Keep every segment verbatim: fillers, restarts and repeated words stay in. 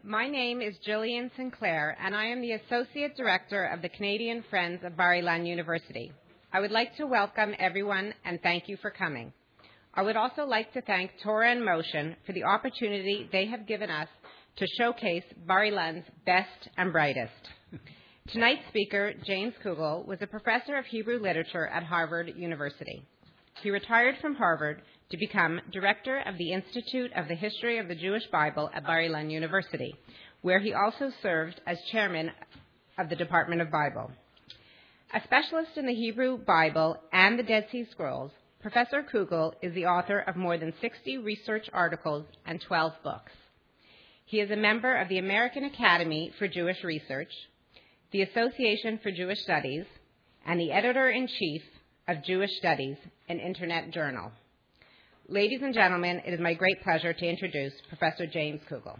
My name is Jillian Sinclair, and I am the Associate Director of the Canadian Friends of Barilan University. I would like to welcome everyone and thank you for coming. I would also like to thank Torah in Motion for the opportunity they have given us to showcase Barilan's best and brightest. Tonight's speaker, James Kugel, was a professor of Hebrew literature at Harvard University. He retired from Harvard to become director of the Institute of the History of the Jewish Bible at Bar-Ilan University, where he also served as chairman of the Department of Bible. A specialist in the Hebrew Bible and the Dead Sea Scrolls, Professor Kugel is the author of more than sixty research articles and twelve books. He is a member of the American Academy for Jewish Research, the Association for Jewish Studies, and the editor-in-chief of Jewish Studies, an internet journal. Ladies and gentlemen, it is my great pleasure to introduce Professor James Kugel.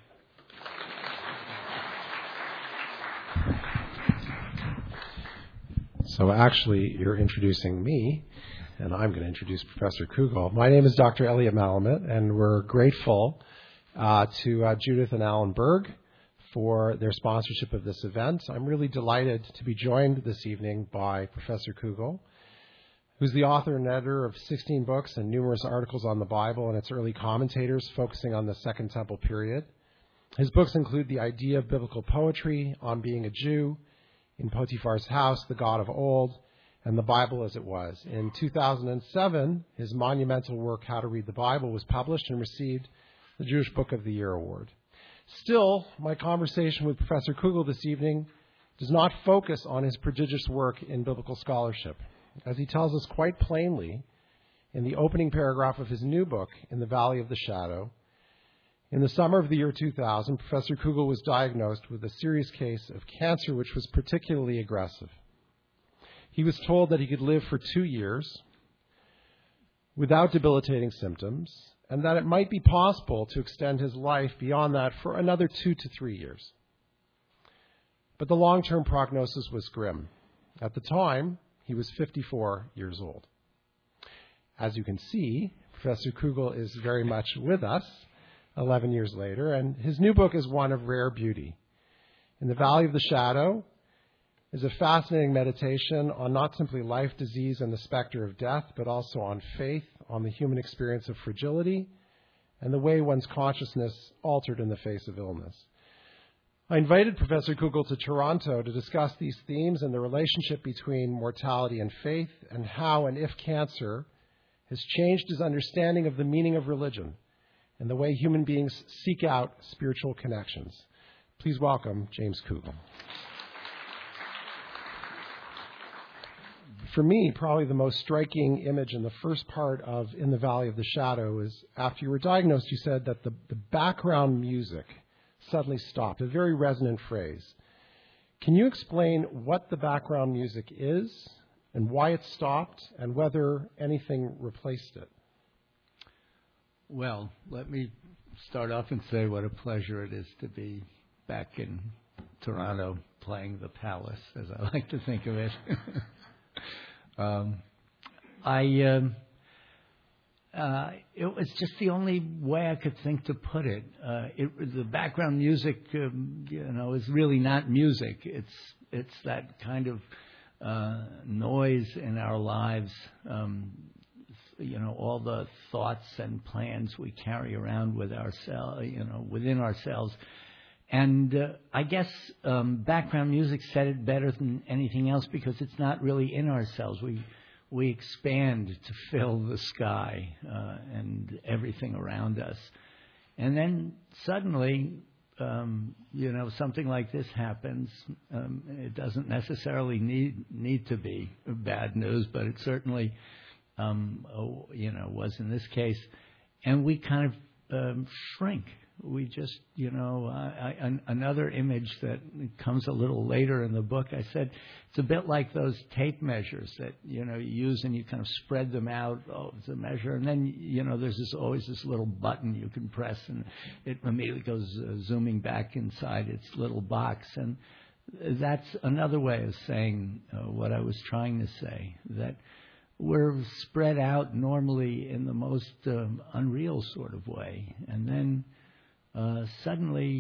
So actually, you're introducing me, and I'm going to introduce Professor Kugel. My name is Doctor Elliot Malamet, and we're grateful uh, to uh, Judith and Alan Berg for their sponsorship of this event. I'm really delighted to be joined this evening by Professor Kugel, who's the author and editor of sixteen books and numerous articles on the Bible and its early commentators focusing on the Second Temple period. His books include The Idea of Biblical Poetry, On Being a Jew, In Potiphar's House, The God of Old, and The Bible as It Was. In two thousand seven, his monumental work, How to Read the Bible, was published and received the Jewish Book of the Year Award. Still, my conversation with Professor Kugel this evening does not focus on his prodigious work in biblical scholarship, as he tells us quite plainly in the opening paragraph of his new book, In the Valley of the Shadow. In the summer of the year two thousand, Professor Kugel was diagnosed with a serious case of cancer, which was particularly aggressive. He was told that he could live for two years without debilitating symptoms, and that it might be possible to extend his life beyond that for another two to three years. But the long-term prognosis was grim. At the time, he was fifty-four years old. As you can see, Professor Kugel is very much with us eleven years later, and his new book is one of rare beauty. In the Valley of the Shadow is a fascinating meditation on not simply life, disease, and the specter of death, but also on faith, on the human experience of fragility, and the way one's consciousness altered in the face of illness. I invited Professor Kugel to Toronto to discuss these themes and the relationship between mortality and faith, and how and if cancer has changed his understanding of the meaning of religion and the way human beings seek out spiritual connections. Please welcome James Kugel. For me, probably the most striking image in the first part of In the Valley of the Shadow is after you were diagnosed, you said that the, the background music suddenly stopped, a very resonant phrase. Can you explain what the background music is and why it stopped and whether anything replaced it? Well, let me start off and say what a pleasure it is to be back in Toronto playing the Palace, as I like to think of it. um, I... Um, Uh, it was just the only way I could think to put it. Uh, it the background music, um, you know, is really not music. It's it's that kind of uh, noise in our lives. Um, you know, all the thoughts and plans we carry around with ourselves, you know, within ourselves. And uh, I guess um, background music said it better than anything else because it's not really in ourselves. We We expand to fill the sky uh, and everything around us. And then suddenly, um, you know, something like this happens. Um, it doesn't necessarily need need to be bad news, but it certainly, um, oh, you know, was in this case. And we kind of um, shrink. We just, you know, I, I, an, another image that comes a little later in the book, I said, it's a bit like those tape measures that, you know, you use and you kind of spread them out oh, to measure. And then, you know, there's this, always this little button you can press and it immediately goes uh, zooming back inside its little box. And that's another way of saying uh, what I was trying to say, that we're spread out normally in the most um, unreal sort of way. And then Uh, suddenly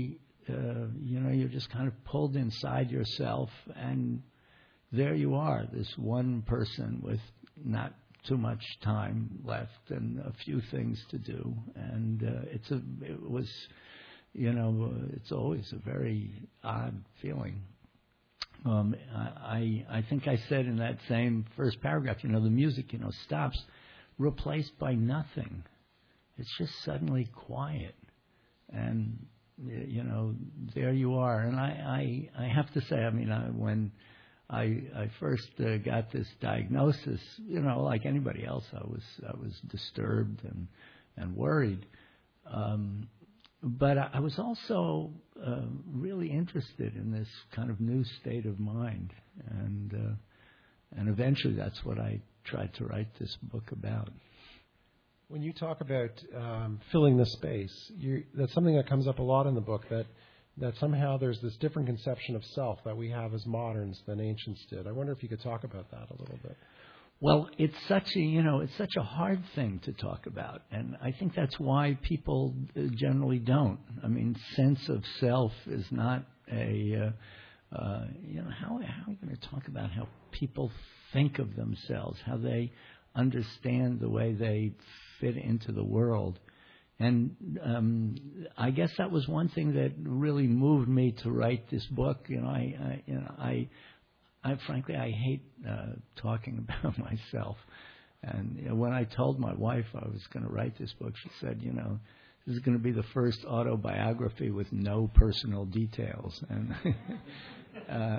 uh, you know, you're just kind of pulled inside yourself, and there you are, this one person with not too much time left and a few things to do. And uh, it's a, it was, you know, uh, it's always a very odd feeling. Um, I, I think I said in that same first paragraph, you know, the music, you know, stops, replaced by nothing. It's just suddenly quiet. And, you know, there you are. And I, I, I have to say, I mean, I, when I, I first uh, got this diagnosis, you know, like anybody else, I was, I was disturbed and, and worried. Um, But I was also uh, really interested in this kind of new state of mind, and uh, and eventually that's what I tried to write this book about. When you talk about um, filling the space, you, that's something that comes up a lot in the book, that that somehow there's this different conception of self that we have as moderns than ancients did. I wonder if you could talk about that a little bit. Well, it's such a, you know, it's such a hard thing to talk about, and I think that's why people generally don't. I mean, sense of self is not a, uh, uh, you know, how, how are you going to talk about how people think of themselves, how they understand the way they fit into the world? And um, I guess that was one thing that really moved me to write this book. You know, I, I you know, I. I, frankly, I hate uh, talking about myself. And you know, when I told my wife I was going to write this book, she said, you know, this is going to be the first autobiography with no personal details. And, uh,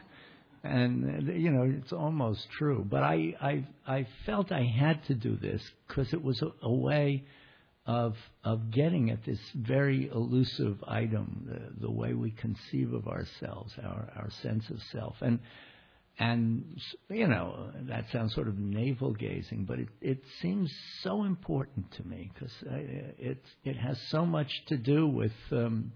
and you know, it's almost true. But I, I, I felt I had to do this because it was a, a way of of getting at this very elusive item, the, the way we conceive of ourselves, our, our sense of self. And And, you know, that sounds sort of navel-gazing, but it, it seems so important to me because it, it has so much to do with um,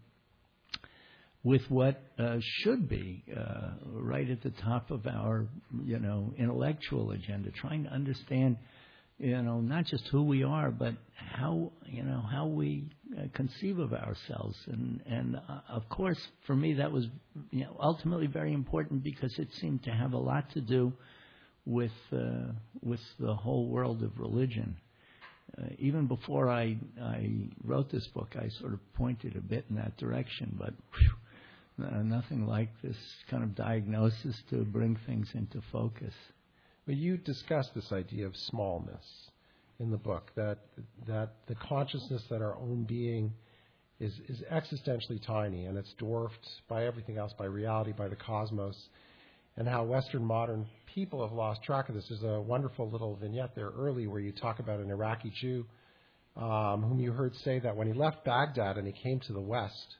with what uh, should be uh, right at the top of our, you know, intellectual agenda, trying to understand, you know, not just who we are, but how, you know, how we uh, conceive of ourselves. And, and uh, of course, for me, that was, you know, ultimately very important because it seemed to have a lot to do with, uh, with the whole world of religion. Uh, even before I, I wrote this book, I sort of pointed a bit in that direction, but whew, uh, nothing like this kind of diagnosis to bring things into focus. But you discuss this idea of smallness in the book, that that the consciousness that our own being is, is existentially tiny, and it's dwarfed by everything else, by reality, by the cosmos, and how Western modern people have lost track of this. There's a wonderful little vignette there early where you talk about an Iraqi Jew um, whom you heard say that when he left Baghdad and he came to the West,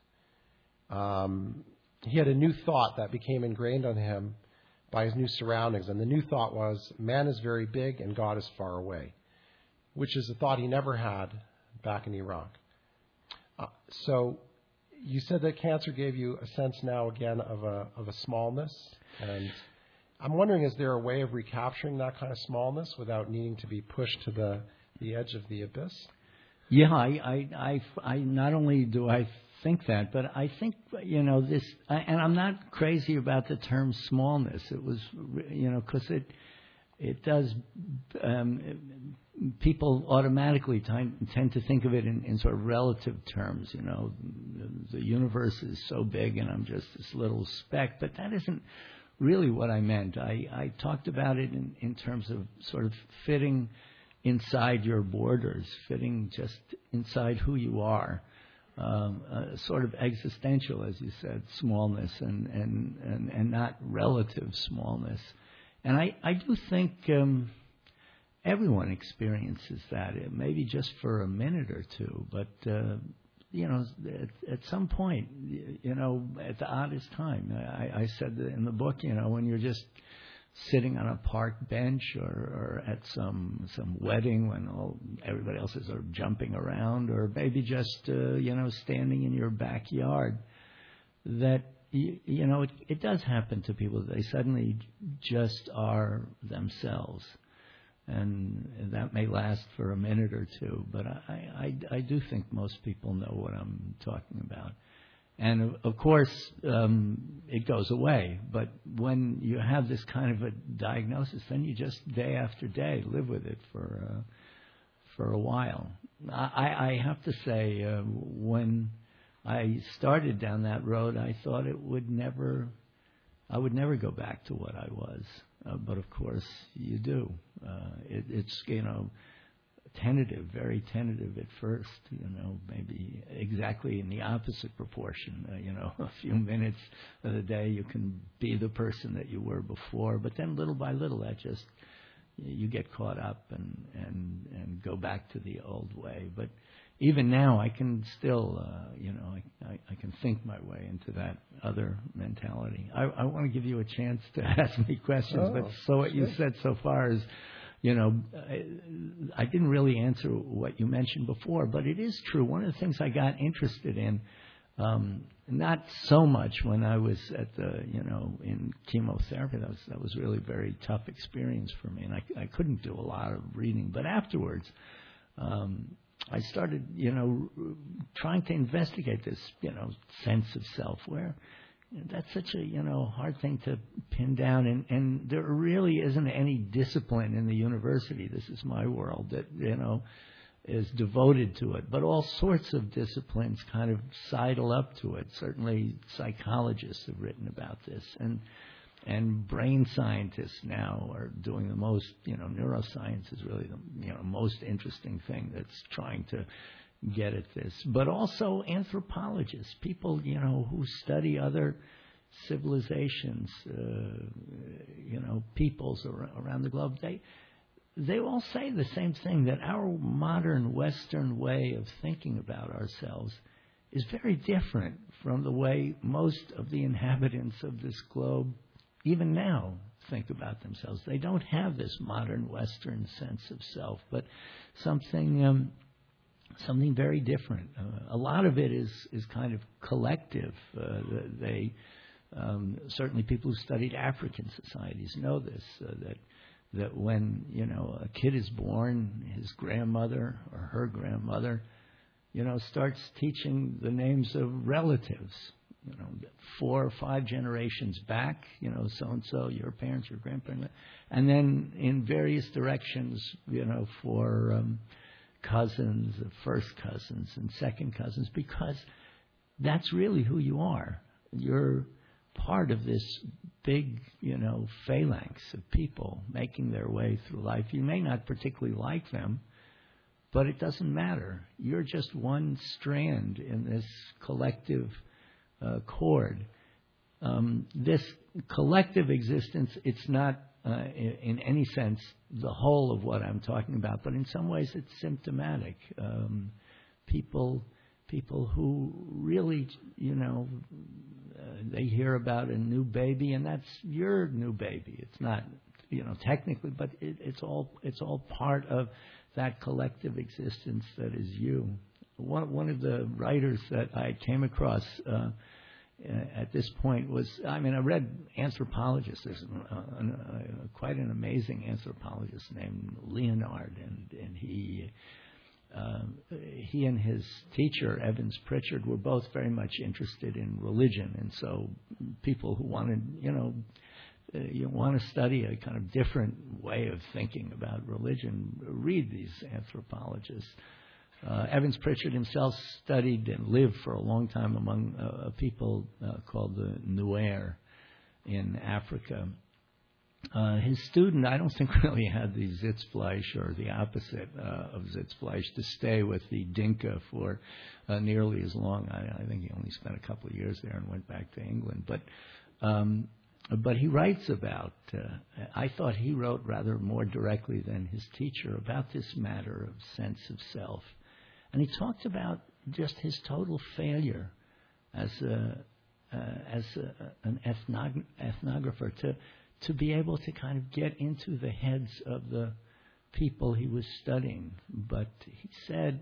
um, he had a new thought that became ingrained on him by his new surroundings. And the new thought was, man is very big and God is far away, which is a thought he never had back in Iraq. Uh, so you said that cancer gave you a sense now again of a of a smallness. And I'm wondering, is there a way of recapturing that kind of smallness without needing to be pushed to the, the edge of the abyss? Yeah, I, I, I, I not only do I think that, but I think, you know, this, and I'm not crazy about the term smallness. It was, you know, because it it does, um, people automatically t- tend to think of it in, in sort of relative terms. You know, the, the universe is so big and I'm just this little speck, but that isn't really what I meant. I, I talked about it in, in terms of sort of fitting inside your borders, fitting just inside who you are. Um, uh, sort of existential, as you said, smallness and, and, and, and not relative smallness. And I, I do think um, everyone experiences that, maybe just for a minute or two. But, uh, you know, at, at some point, you know, at the oddest time, I, I said in the book, you know, when you're just sitting on a park bench or, or at some some wedding when all everybody else is sort of jumping around, or maybe just uh, you know standing in your backyard, that you, you know it, it does happen to people. They suddenly just are themselves, and that may last for a minute or two. But I I, I do think most people know what I'm talking about. And of, of course, um, it goes away. But when you have this kind of a diagnosis, then you just day after day live with it for uh, for a while. I, I have to say, uh, when I started down that road, I thought it would never, I would never go back to what I was. Uh, but of course, you do. Uh, it, it's, you know, tentative, very tentative at first, you know, maybe exactly in the opposite proportion. Uh, you know, a few minutes of the day you can be the person that you were before, but then little by little that just, you get caught up and, and, and go back to the old way. But even now I can still, uh, you know, I, I, I can think my way into that other mentality. I, I want to give you a chance to ask me questions, Oh, but so what you good. said so far is, you know, I, I didn't really answer what you mentioned before, but it is true. One of the things I got interested in, um, not so much when I was at the, you know, in chemotherapy. That was that was really a very tough experience for me, and I, I couldn't do a lot of reading. But afterwards, um, I started, you know, trying to investigate this, you know, sense of self. Where that's such a, you know, hard thing to pin down, and, and there really isn't any discipline in the university. This is my world that, you know, is devoted to it. But all sorts of disciplines kind of sidle up to it. Certainly psychologists have written about this, and and brain scientists now are doing the most, you know, neuroscience is really the, you know, most interesting thing that's trying to get at this. But also anthropologists, people, you know, who study other civilizations, uh, you know, peoples around the globe, they they all say the same thing, that our modern Western way of thinking about ourselves is very different from the way most of the inhabitants of this globe, even now, think about themselves. They don't have this modern Western sense of self, but something um, something very different. Uh, a lot of it is, is kind of collective. Uh, they um, certainly people who studied African societies know this, uh, that that when, you know, a kid is born, his grandmother or her grandmother, you know, starts teaching the names of relatives, you know, four or five generations back, you know, so-and-so, your parents, your grandparents, and then in various directions, you know, for um, cousins, first cousins and second cousins, because that's really who you are. You're part of this big, you know, phalanx of people making their way through life. You may not particularly like them, but it doesn't matter. You're just one strand in this collective uh, cord. Um, this collective existence, it's not uh, in, in any sense the whole of what I'm talking about, but in some ways it's symptomatic. Um, people, people who really, you know, uh, they hear about a new baby, and that's your new baby. It's not, you know, technically, but it, it's all it's all part of that collective existence that is you. One one of the writers that I came across uh, at this point was, I mean, I read anthropologists. There's a, a, a, quite an amazing anthropologist named Leonard, and and he. Uh, he and his teacher, Evans Pritchard, were both very much interested in religion, and so people who wanted, you know, uh, you want to study a kind of different way of thinking about religion, read these anthropologists. Uh, Evans Pritchard himself studied and lived for a long time among uh, people uh, called the Nuer in Africa. Uh, his student, I don't think, really had the Sitzfleisch, or the opposite uh, of Sitzfleisch, to stay with the Dinka for uh, nearly as long. I, I think he only spent a couple of years there and went back to England. But um, but he writes about, uh, I thought he wrote rather more directly than his teacher about this matter of sense of self. And he talked about just his total failure as a, uh, as a, an ethnog- ethnographer to to be able to kind of get into the heads of the people he was studying. But he said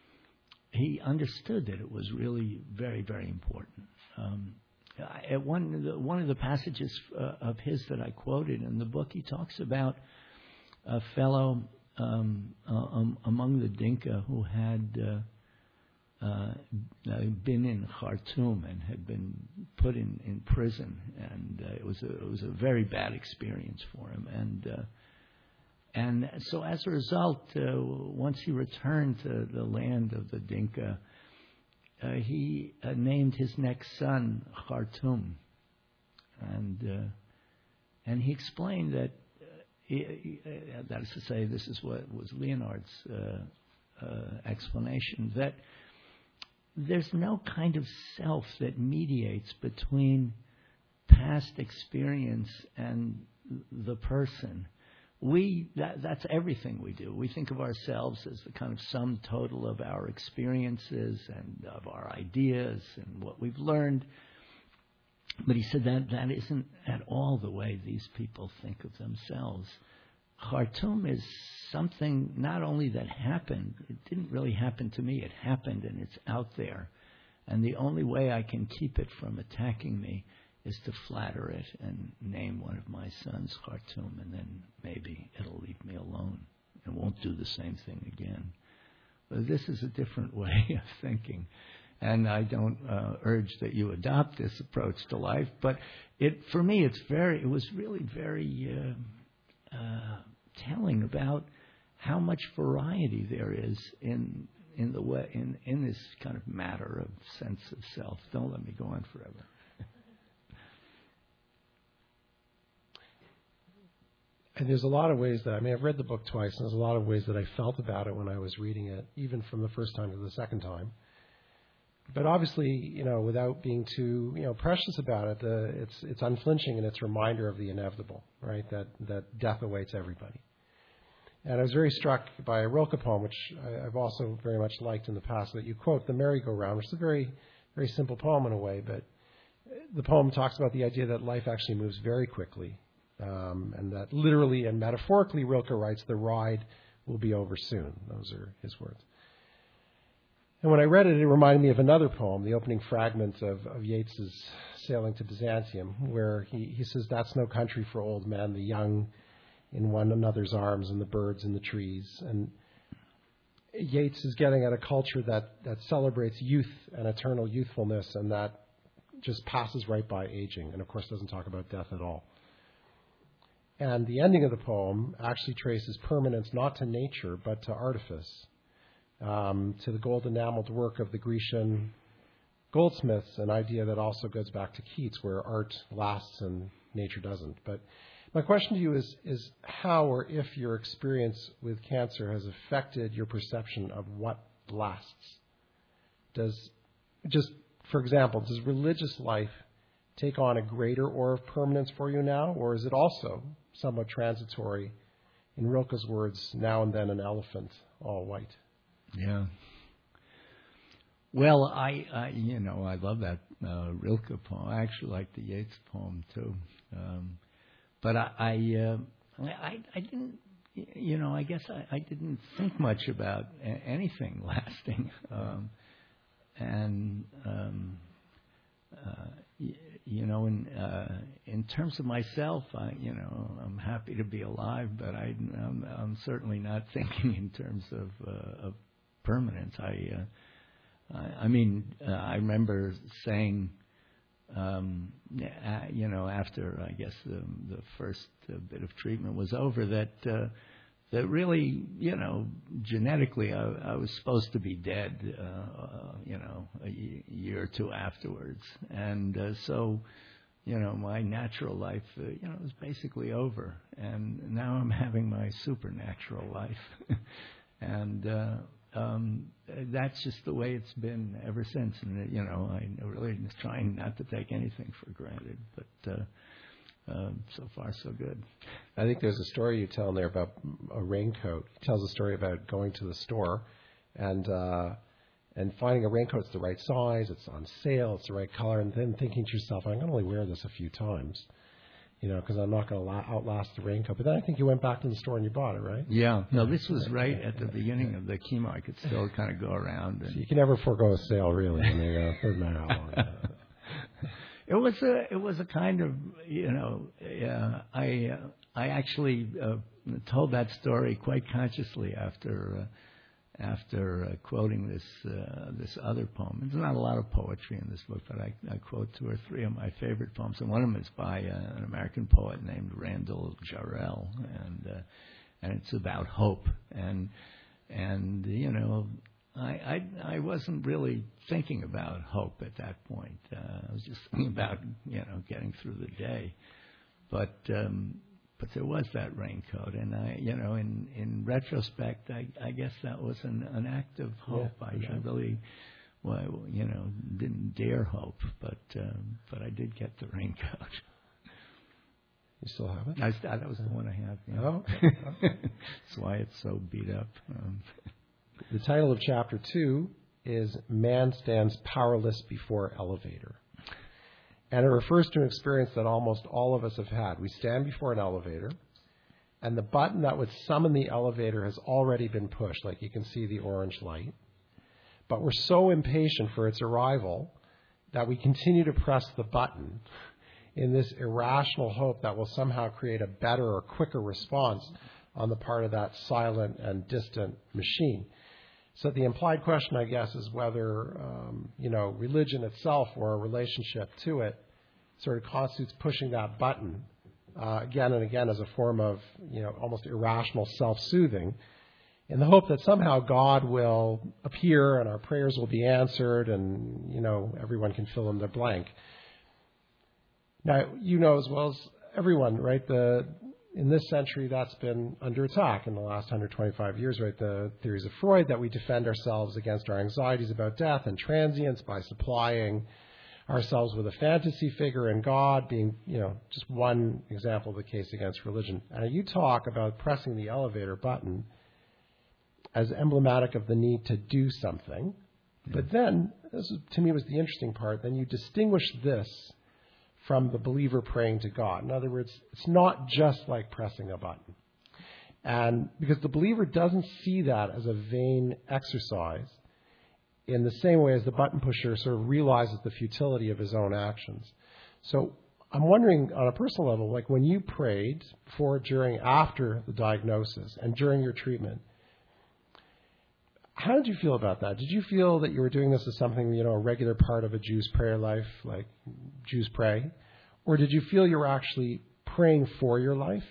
he understood that it was really very, very important. Um, at one, the, one of the passages uh, of his that I quoted in the book, he talks about a fellow um, uh, um, among the Dinka who had uh, been in Khartoum and had been put in, in prison, and uh, it was a it was a very bad experience for him. And uh, and so as a result, uh, once he returned to the land of the Dinka, uh, he uh, named his next son Khartoum, and uh, and he explained that uh, he, uh, that is to say, this is what was Leonard's uh, uh, explanation, that there's no kind of self that mediates between past experience and the person. We that, that's everything we do. We think of ourselves as the kind of sum total of our experiences and of our ideas and what we've learned. But he said that that isn't at all the way these people think of themselves. Khartoum is something not only that happened, it didn't really happen to me, it happened and it's out there. And the only way I can keep it from attacking me is to flatter it and name one of my sons Khartoum, and then maybe it'll leave me alone and won't do the same thing again. But this is a different way of thinking. And I don't uh, urge that you adopt this approach to life, but it for me it's very, it was really very uh, uh, telling about how much variety there is in in the way in, in this kind of matter of sense of self. Don't let me go on forever. And there's a lot of ways that, I mean, I've read the book twice, and there's a lot of ways that I felt about it when I was reading it, even from the first time to the second time. But obviously, you know, without being too, you know, precious about it, the, it's it's unflinching in its reminder of the inevitable, right? That that death awaits everybody. And I was very struck by a Rilke poem, which I, I've also very much liked in the past, that you quote, "The Merry-Go-Round," which is a very, very simple poem in a way, but the poem talks about the idea that life actually moves very quickly, um, and that literally and metaphorically, Rilke writes, the ride will be over soon. Those are his words. And when I read it, it reminded me of another poem, the opening fragment of, of Yeats's Sailing to Byzantium, where he, he says, "That's no country for old men, the young in one another's arms and the birds in the trees." And Yeats is getting at a culture that, that celebrates youth and eternal youthfulness, and that just passes right by aging, and of course doesn't talk about death at all. And the ending of the poem actually traces permanence not to nature, but to artifice. Um, to the gold enameled work of the Grecian goldsmiths, an idea that also goes back to Keats, where art lasts and nature doesn't. But my question to you is, is how or if your experience with cancer has affected your perception of what lasts? Does, just for example, does religious life take on a greater aura of permanence for you now, or is it also somewhat transitory? In Rilke's words, now and then an elephant, all white. Yeah. Well, I, I, you know, I love that uh, Rilke poem. I actually like the Yeats poem too. Um, but I, I, uh, I, I didn't, you know, I guess I, I didn't think much about a- anything lasting. Um, and um, uh, y- you know, in uh, in terms of myself, I, you know, I'm happy to be alive, but I, I'm, I'm certainly not thinking in terms of uh, of permanence. I, uh, I, I mean, uh, I remember saying, um, uh, you know, after I guess the, the first uh, bit of treatment was over, that uh, that really, you know, genetically, I, I was supposed to be dead, uh, uh, you know, a y- year or two afterwards, and uh, so, you know, my natural life, uh, you know, was basically over, and now I'm having my supernatural life, and. Uh, Um, that's just the way it's been ever since, and you know, I really was trying not to take anything for granted. But uh, uh, so far, so good. I think there's a story you tell in there about a raincoat. He tells a story about going to the store and uh, and finding a raincoat that's the right size, it's on sale, it's the right color, and then thinking to yourself, I'm going to only wear this a few times, you know, because I'm not going to la- outlast the raincoat. But then I think you went back to the store and you bought it, right? Yeah. No, this was right at the beginning of the chemo. I could still kind of go around. And So you can never forego a sale, really, when they uh, third man out. It was a it was a kind of, you know, uh, I uh, I actually uh, told that story quite consciously after uh, after uh, quoting this uh, this other poem. There's not a lot of poetry in this book, but I, I quote two or three of my favorite poems, and one of them is by uh, an American poet named Randall Jarrell, and uh, and it's about hope. And and you know, I, I I wasn't really thinking about hope at that point. Uh, I was just thinking about you know getting through the day, but. Um, But there was that raincoat, and I, you know, in, in retrospect, I, I guess that was an, an act of hope. Yeah, I, sure. I really, well, you know, didn't dare hope, but um, but I did get the raincoat. You still have it? I, that was the one I have. Yeah. Oh, That's why it's so beat up. Um, the title of chapter two is "Man Stands Powerless Before Elevator." And it refers to an experience that almost all of us have had. We stand before an elevator, and the button that would summon the elevator has already been pushed, like you can see the orange light. But we're so impatient for its arrival that we continue to press the button in this irrational hope that will somehow create a better or quicker response on the part of that silent and distant machine. So the implied question, I guess, is whether, um, you know, religion itself or a relationship to it sort of constitutes pushing that button uh, again and again as a form of, you know, almost irrational self-soothing in the hope that somehow God will appear and our prayers will be answered and, you know, everyone can fill in their blank. Now, you know as well as everyone, right, the... in this century, that's been under attack in the last one hundred twenty-five years, right? The theories of Freud that we defend ourselves against our anxieties about death and transience by supplying ourselves with a fantasy figure and God being, you know, just one example of the case against religion. And you talk about pressing the elevator button as emblematic of the need to do something. Yeah. But then, this is, to me was the interesting part, then you distinguish this from the believer praying to God. In other words, it's not just like pressing a button. And because the believer doesn't see that as a vain exercise in the same way as the button pusher sort of realizes the futility of his own actions. So I'm wondering on a personal level, like when you prayed before, during, after the diagnosis and during your treatment, how did you feel about that? Did you feel that you were doing this as something, you know, a regular part of a Jew's prayer life, like Jews pray? Or did you feel you were actually praying for your life?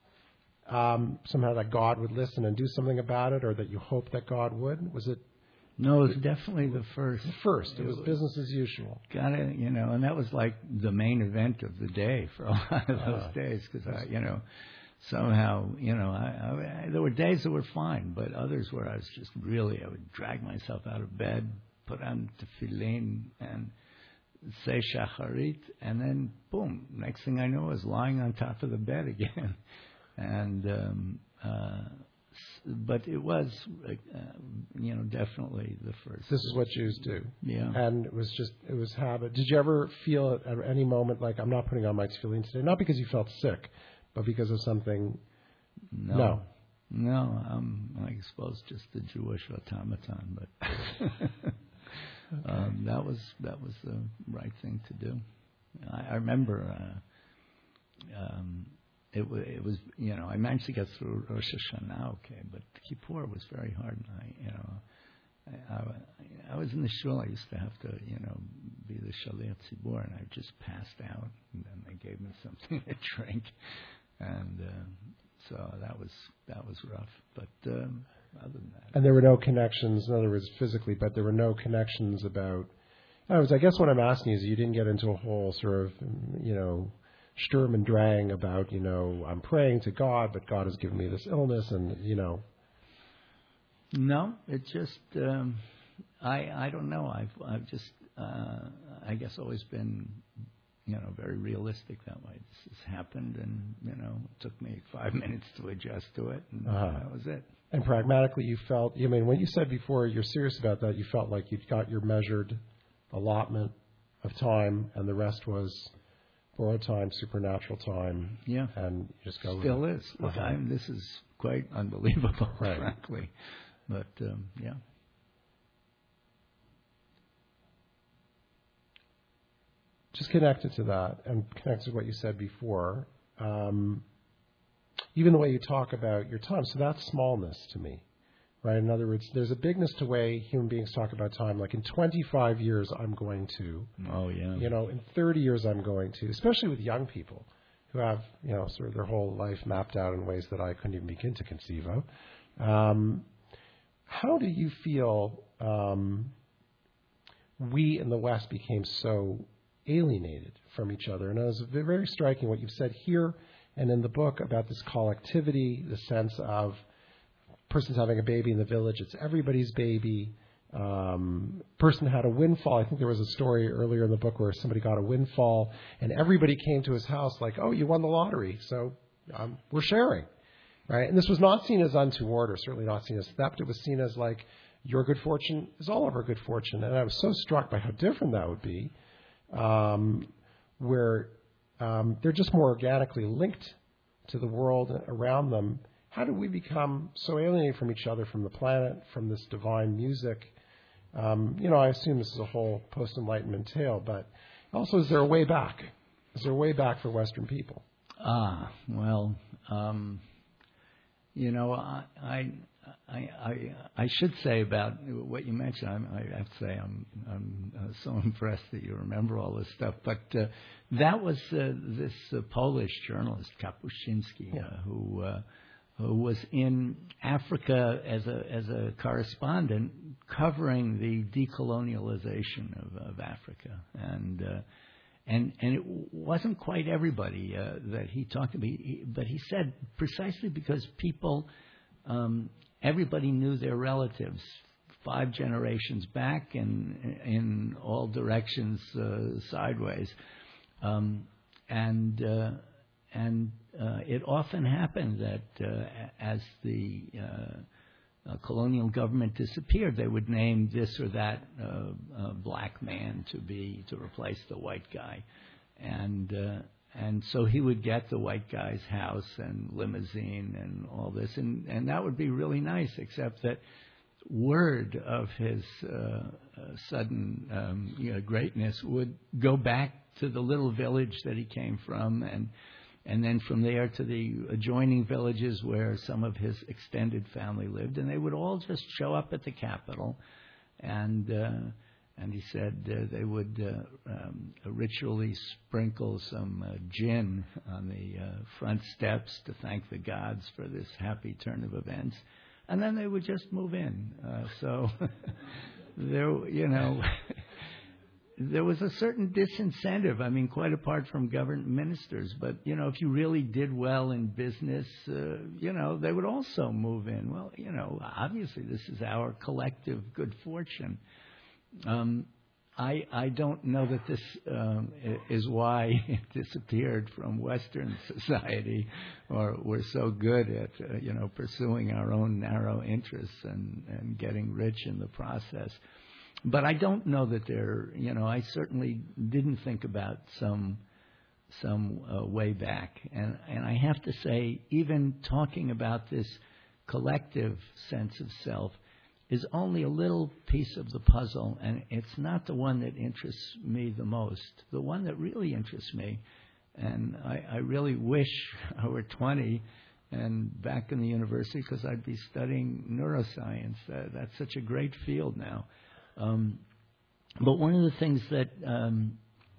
Um, somehow that God would listen and do something about it, or that you hoped that God would? Was it? No, it was definitely the first. The first. It, it was, was business as usual. Got it, you know, and that was like the main event of the day for a lot of those uh, days, because I, you know, somehow, you know, I, I, there were days that were fine, but others where I was just really, I would drag myself out of bed, put on tefillin, and say shacharit, and then boom, next thing I know, I was lying on top of the bed again. And, um, uh, but it was, uh, you know, definitely the first. This is what Jews do. Yeah. And it was just, it was habit. Did you ever feel at any moment like, I'm not putting on my tefillin today? Not because you felt sick, but because of something? No. No. No, I'm, I suppose, just the Jewish automaton, but okay. um, that was that was the right thing to do. I, I remember uh, um, it, w- it was, you know, I managed to get through Rosh Hashanah, okay, but Kippur was very hard. And I, you know, I, I, I was in the shul. I used to have to, you know, be the Shaliach Tzibur, and I just passed out, and then they gave me something to drink. And uh, so that was that was rough. But um, other than that, and there were no connections. In other words, physically, but there were no connections about. I was. I guess what I'm asking is, you didn't get into a whole sort of, you know, Sturm and Drang about, you know, I'm praying to God, but God has given me this illness, and you know. No, it just um, I I don't know. I've I've just uh, I guess always been, you know, very realistic that way. This has happened, and, you know, it took me five minutes to adjust to it, and uh-huh. that was it. And pragmatically, you felt, I mean, when you said before you're serious about that, you felt like you'd got your measured allotment of time, and the rest was borrowed time, supernatural time. Yeah. And you just go Still with is. Look, uh-huh. I mean, this is quite unbelievable, right. frankly. But, um, yeah. Just connected to that and connected to what you said before, um, even the way you talk about your time. So that's smallness to me, right? In other words, there's a bigness to way human beings talk about time. Like in twenty-five years, I'm going to. Oh, yeah. You know, in thirty years, I'm going to, especially with young people who have, you know, sort of their whole life mapped out in ways that I couldn't even begin to conceive of. Um, how do you feel um, we in the West became so alienated from each other? And it was very striking what you've said here and in the book about this collectivity, the sense of person's having a baby in the village, it's everybody's baby. Um, person had a windfall. I think there was a story earlier in the book where somebody got a windfall, and everybody came to his house like, "Oh, you won the lottery, so um, we're sharing." Right? And this was not seen as untoward, or certainly not seen as theft. It was seen as like, your good fortune is all of our good fortune. And I was so struck by how different that would be, um, where um, they're just more organically linked to the world around them. How do we become so alienated from each other, from the planet, from this divine music? Um, you know, I assume this is a whole post-Enlightenment tale, but also, is there a way back? Is there a way back for Western people? Ah, well, um, you know, I, I, I, I should say about what you mentioned. I'm, I have to say I'm, I'm uh, so impressed that you remember all this stuff. But uh, that was uh, this uh, Polish journalist Kapuscinski, uh, who. Uh, who was in Africa as a as a correspondent covering the decolonialization of, of Africa, and uh, and and it wasn't quite everybody uh, that he talked about, he, but he said precisely because people, um, everybody knew their relatives five generations back and in all directions uh, sideways, um, and uh, and. Uh, it often happened that uh, as the uh, uh, colonial government disappeared, they would name this or that uh, uh, black man to be to replace the white guy, and uh, and so he would get the white guy's house and limousine and all this, and, and that would be really nice, except that word of his uh, uh, sudden um, you know, greatness would go back to the little village that he came from, and. And then from there to the adjoining villages where some of his extended family lived, and they would all just show up at the capital, and uh, and he said uh, they would uh, um, ritually sprinkle some uh, gin on the uh, front steps to thank the gods for this happy turn of events, and then they would just move in. Uh, so there, you know. There was a certain disincentive, I mean, quite apart from government ministers. But, you know, if you really did well in business, uh, you know, they would also move in. Well, you know, obviously this is our collective good fortune. Um, I I don't know that this um, is why it disappeared from Western society, or we're so good at, uh, you know, pursuing our own narrow interests and, and getting rich in the process. But I don't know that there, you know, I certainly didn't think about some some uh, way back. And, and I have to say, even talking about this collective sense of self is only a little piece of the puzzle, and it's not the one that interests me the most. The one that really interests me, and I, I really wish I were twenty and back in the university, because I'd be studying neuroscience. Uh, that's such a great field now. Um, but one of the things that um,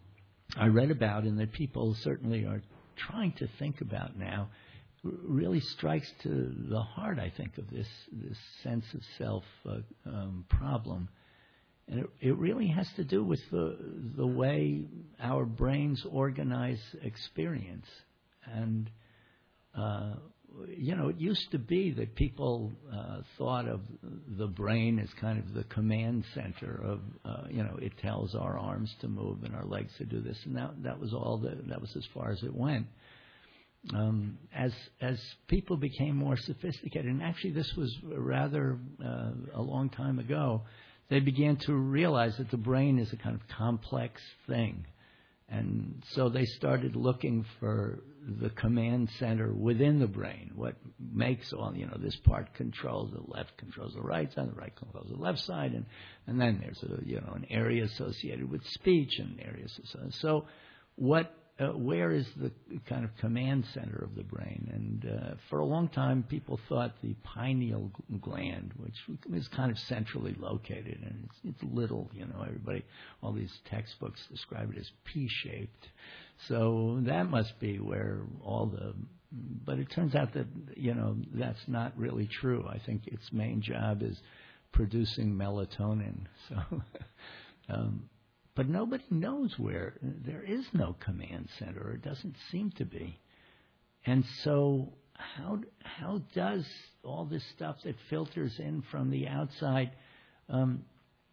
I read about and that people certainly are trying to think about now r- really strikes to the heart, I think, of this this sense of self uh, um, problem. And it, it really has to do with the the way our brains organize experience. And uh You know, it used to be that people uh, thought of the brain as kind of the command center of, uh, you know, it tells our arms to move and our legs to do this, and that that was all. The, that was as far as it went. Um, as as people became more sophisticated, and actually this was rather uh, a long time ago, they began to realize that the brain is a kind of complex thing. And so they started looking for the command center within the brain, what makes all, you know, this part controls the left, controls the right side, the right controls the left side, and, and then there's, a, you know, an area associated with speech and areas associated. So what uh, where is the kind of command center of the brain? And uh, for a long time, people thought the pineal gland, which is kind of centrally located, and it's, it's little, you know, everybody, all these textbooks describe it as P-shaped. So that must be where all the, but it turns out that, you know, that's not really true. I think its main job is producing melatonin. So, um, but nobody knows where. There is no command center, or it doesn't seem to be. And so how how does all this stuff that filters in from the outside um,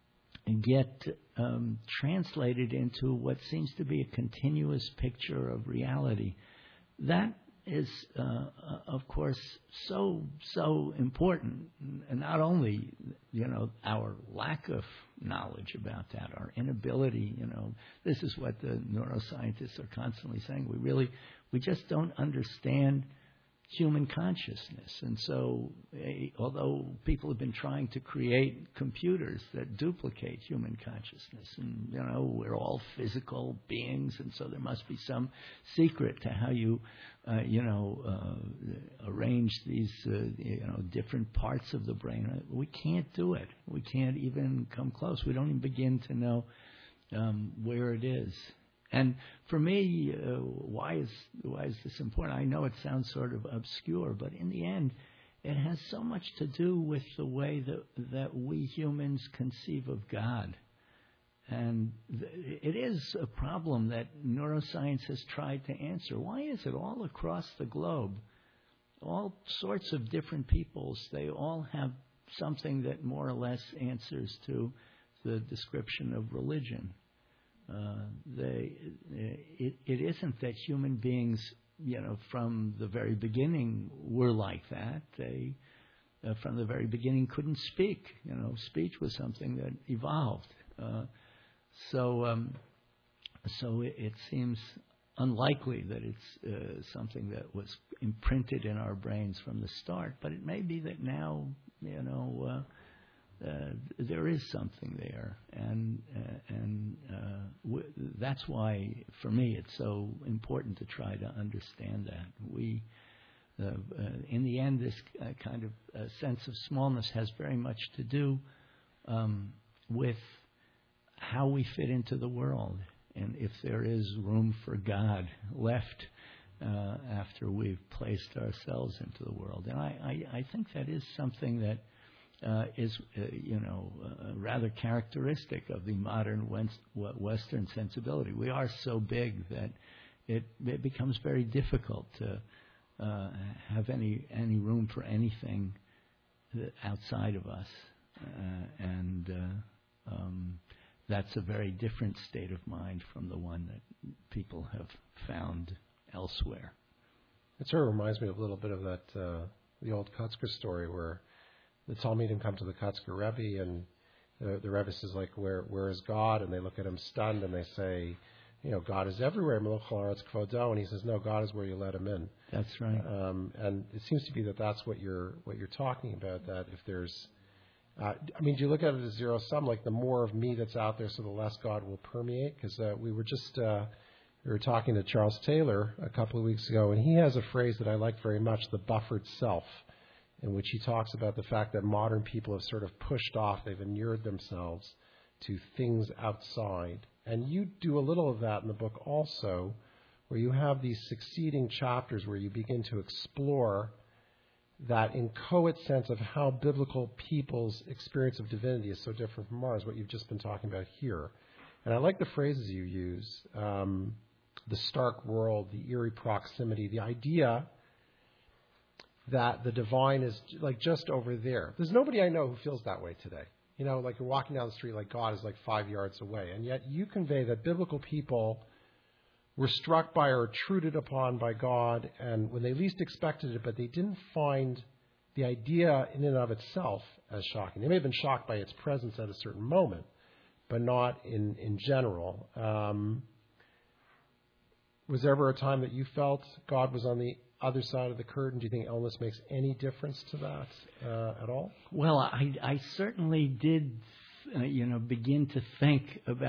get um, translated into what seems to be a continuous picture of reality? That is, uh, of course, so, so important. And not only, you know, our lack of knowledge about that, our inability, you know, this is what the neuroscientists are constantly saying. We really, we just don't understand human consciousness. And so, eh, although people have been trying to create computers that duplicate human consciousness, and, you know, we're all physical beings, and so there must be some secret to how you, uh, you know, uh, arrange these, uh, you know, different parts of the brain. We can't do it. We can't even come close. We don't even begin to know um, where it is. And for me, uh, why is why is this important? I know it sounds sort of obscure, but in the end, it has so much to do with the way that that we humans conceive of God. And th- it is a problem that neuroscience has tried to answer. Why is it all across the globe, all sorts of different peoples, they all have something that more or less answers to the description of religion? Uh, they, it, it isn't that human beings, you know, from the very beginning were like that. They, uh, from the very beginning, couldn't speak. You know, speech was something that evolved. Uh, so, um, so it, it seems unlikely that it's uh, something that was imprinted in our brains from the start. But it may be that now, you know. Uh, Uh, there is something there, and uh, and uh, w- that's why, for me, it's so important to try to understand that. We, uh, uh, in the end, this uh, kind of uh, sense of smallness has very much to do um, with how we fit into the world, and if there is room for God left uh, after we've placed ourselves into the world. And I, I, I think that is something that Uh, is, uh, you know, uh, rather characteristic of the modern West, Western sensibility. We are so big that it, it becomes very difficult to uh, have any any room for anything outside of us, uh, and uh, um, that's a very different state of mind from the one that people have found elsewhere. It sort of reminds me a little bit of that uh, the old Kotzker story where the Talmidim come to the Kotzker Rebbe, and the, the Rebbe says, like, where where is God? And they look at him stunned, and they say, you know, God is everywhere, Melech Haaretz Kvodo. And he says, no, God is where you let him in. That's right. Um, and it seems to be that that's what you're what you're talking about, that if there's, uh, I mean, do you look at it as zero sum, like the more of me that's out there, so the less God will permeate? Because uh, we were just, uh, we were talking to Charles Taylor a couple of weeks ago, and he has a phrase that I like very much, the buffered self, in which he talks about the fact that modern people have sort of pushed off, they've inured themselves to things outside. And you do a little of that in the book also, where you have these succeeding chapters where you begin to explore that inchoate sense of how biblical people's experience of divinity is so different from ours, what you've just been talking about here. And I like the phrases you use, um, the stark world, the eerie proximity, the idea that the divine is like just over there. There's nobody I know who feels that way today. You know, like you're walking down the street like God is like five yards away. And yet you convey that biblical people were struck by or intruded upon by God, and when they least expected it, but they didn't find the idea in and of itself as shocking. They may have been shocked by its presence at a certain moment, but not in, in general. Um, was there ever a time that you felt God was on the other side of the curtain? Do you think illness makes any difference to that uh, at all? Well, I, I certainly did, uh, you know, begin to think about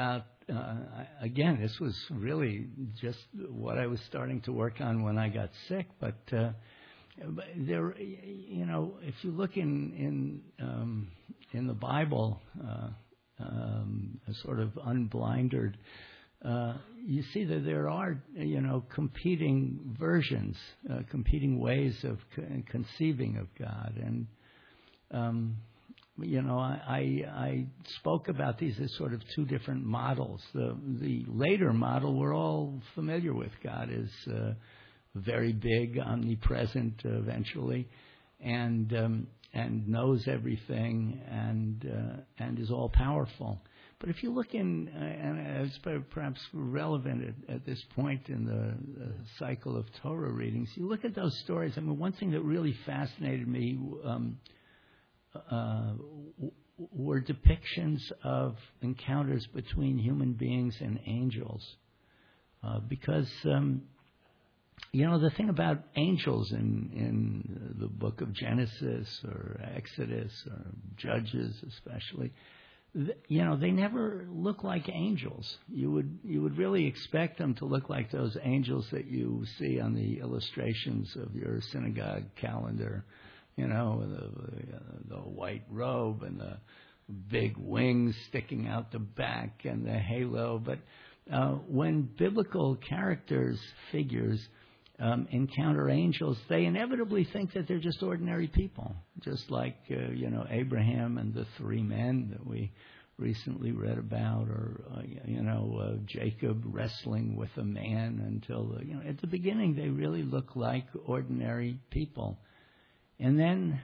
uh, I, again, this was really just what I was starting to work on when I got sick. But uh, there, you know, if you look in in um, in the Bible, uh, um, a sort of unblinded, uh, you see that there are, you know, competing versions, uh, competing ways of co- conceiving of God, and um, you know, I, I I spoke about these as sort of two different models. The the later model we're all familiar with. God is uh, very big, omnipresent, uh, eventually, and um, and knows everything, and uh, and is all powerful. But if you look in, uh, and it's perhaps relevant at, at this point in the, the cycle of Torah readings, you look at those stories. I mean, one thing that really fascinated me um, uh, w- were depictions of encounters between human beings and angels, uh, because um, you know the thing about angels in in the book of Genesis or Exodus or Judges, especially. You know, they never look like angels. You would you would really expect them to look like those angels that you see on the illustrations of your synagogue calendar. You know, the, the white robe and the big wings sticking out the back and the halo. But uh, when biblical characters, figures, um, encounter angels, they inevitably think that they're just ordinary people, just like, uh, you know, Abraham and the three men that we recently read about, or, uh, you know, uh, Jacob wrestling with a man until, uh, you know, at the beginning they really look like ordinary people. And then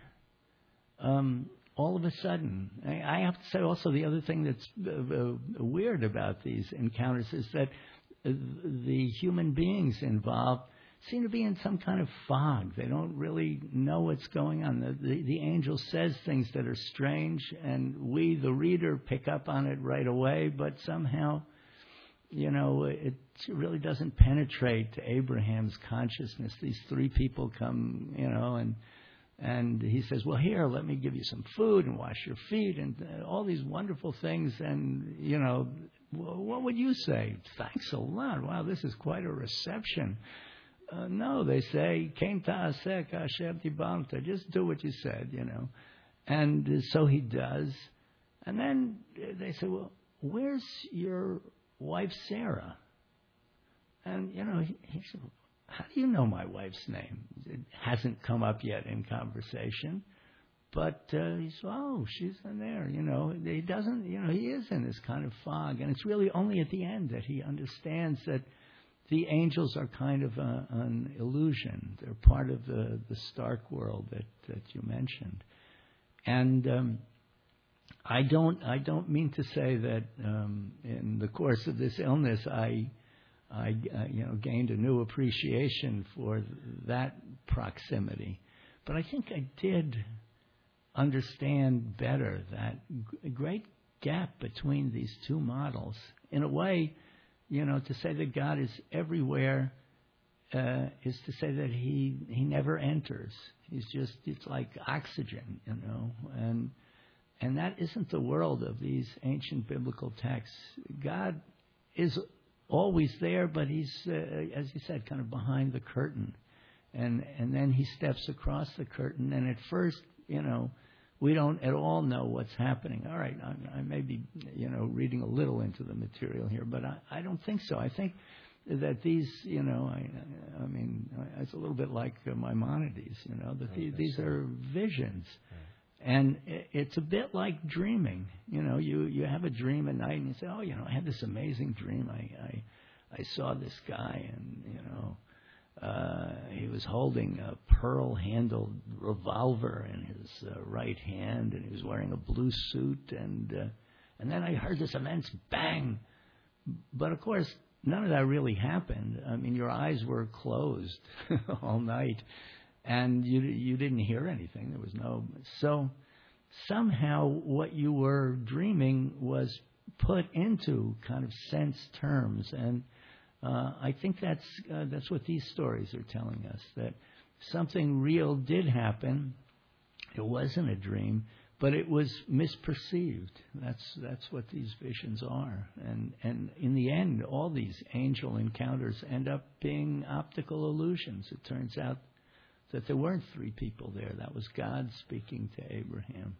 um, all of a sudden, I, I have to say also the other thing that's uh, uh, weird about these encounters is that uh, the human beings involved seem to be in some kind of fog. They don't really know what's going on. The, the, the angel says things that are strange, and we, the reader, pick up on it right away, but somehow, you know, it really doesn't penetrate to Abraham's consciousness. These three people come, you know, and and he says, well, here, let me give you some food and wash your feet and uh, all these wonderful things. And, you know, what would you say? Thanks a lot. Wow, this is quite a reception. Uh, no, they say, Kain ta'aseh ka'asher dibarta. Just do what you said, you know. And uh, so he does. And then they say, well, where's your wife Sarah? And, you know, he, he said, how do you know my wife's name? It hasn't come up yet in conversation. But uh, he said, oh, she's in there, you know. He doesn't, you know, he is in this kind of fog. And it's really only at the end that he understands that the angels are kind of a, an illusion. They're part of the, the stark world that, that you mentioned. And um, I don't I don't mean to say that um, in the course of this illness I I uh, you know gained a new appreciation for that proximity, but I think I did understand better that g- great gap between these two models. In a way, you know, to say that God is everywhere uh, is to say that he he never enters. He's just, it's like oxygen, you know, and and that isn't the world of these ancient biblical texts. God is always there, but he's, uh, as you said, kind of behind the curtain, and and then he steps across the curtain, and at first, you know, we don't at all know what's happening. All right, I, I may be, you know, reading a little into the material here, but I, I don't think so. I think that these, you know, I, I mean, it's a little bit like uh, Maimonides, you know, that these, these are visions. Right. And it, it's a bit like dreaming. You know, you, you have a dream at night and you say, oh, you know, I had this amazing dream. I, I, I saw this guy and, you know, Uh, he was holding a pearl-handled revolver in his uh, right hand, and he was wearing a blue suit. And uh, and then I heard this immense bang. But, of course, none of that really happened. I mean, your eyes were closed all night, and you you didn't hear anything. There was no... So somehow what you were dreaming was put into kind of sense terms, and Uh, I think that's uh, that's what these stories are telling us, that something real did happen. It wasn't a dream, but it was misperceived. That's that's what these visions are. And and in the end, all these angel encounters end up being optical illusions. It turns out that there weren't three people there. That was God speaking to Abraham.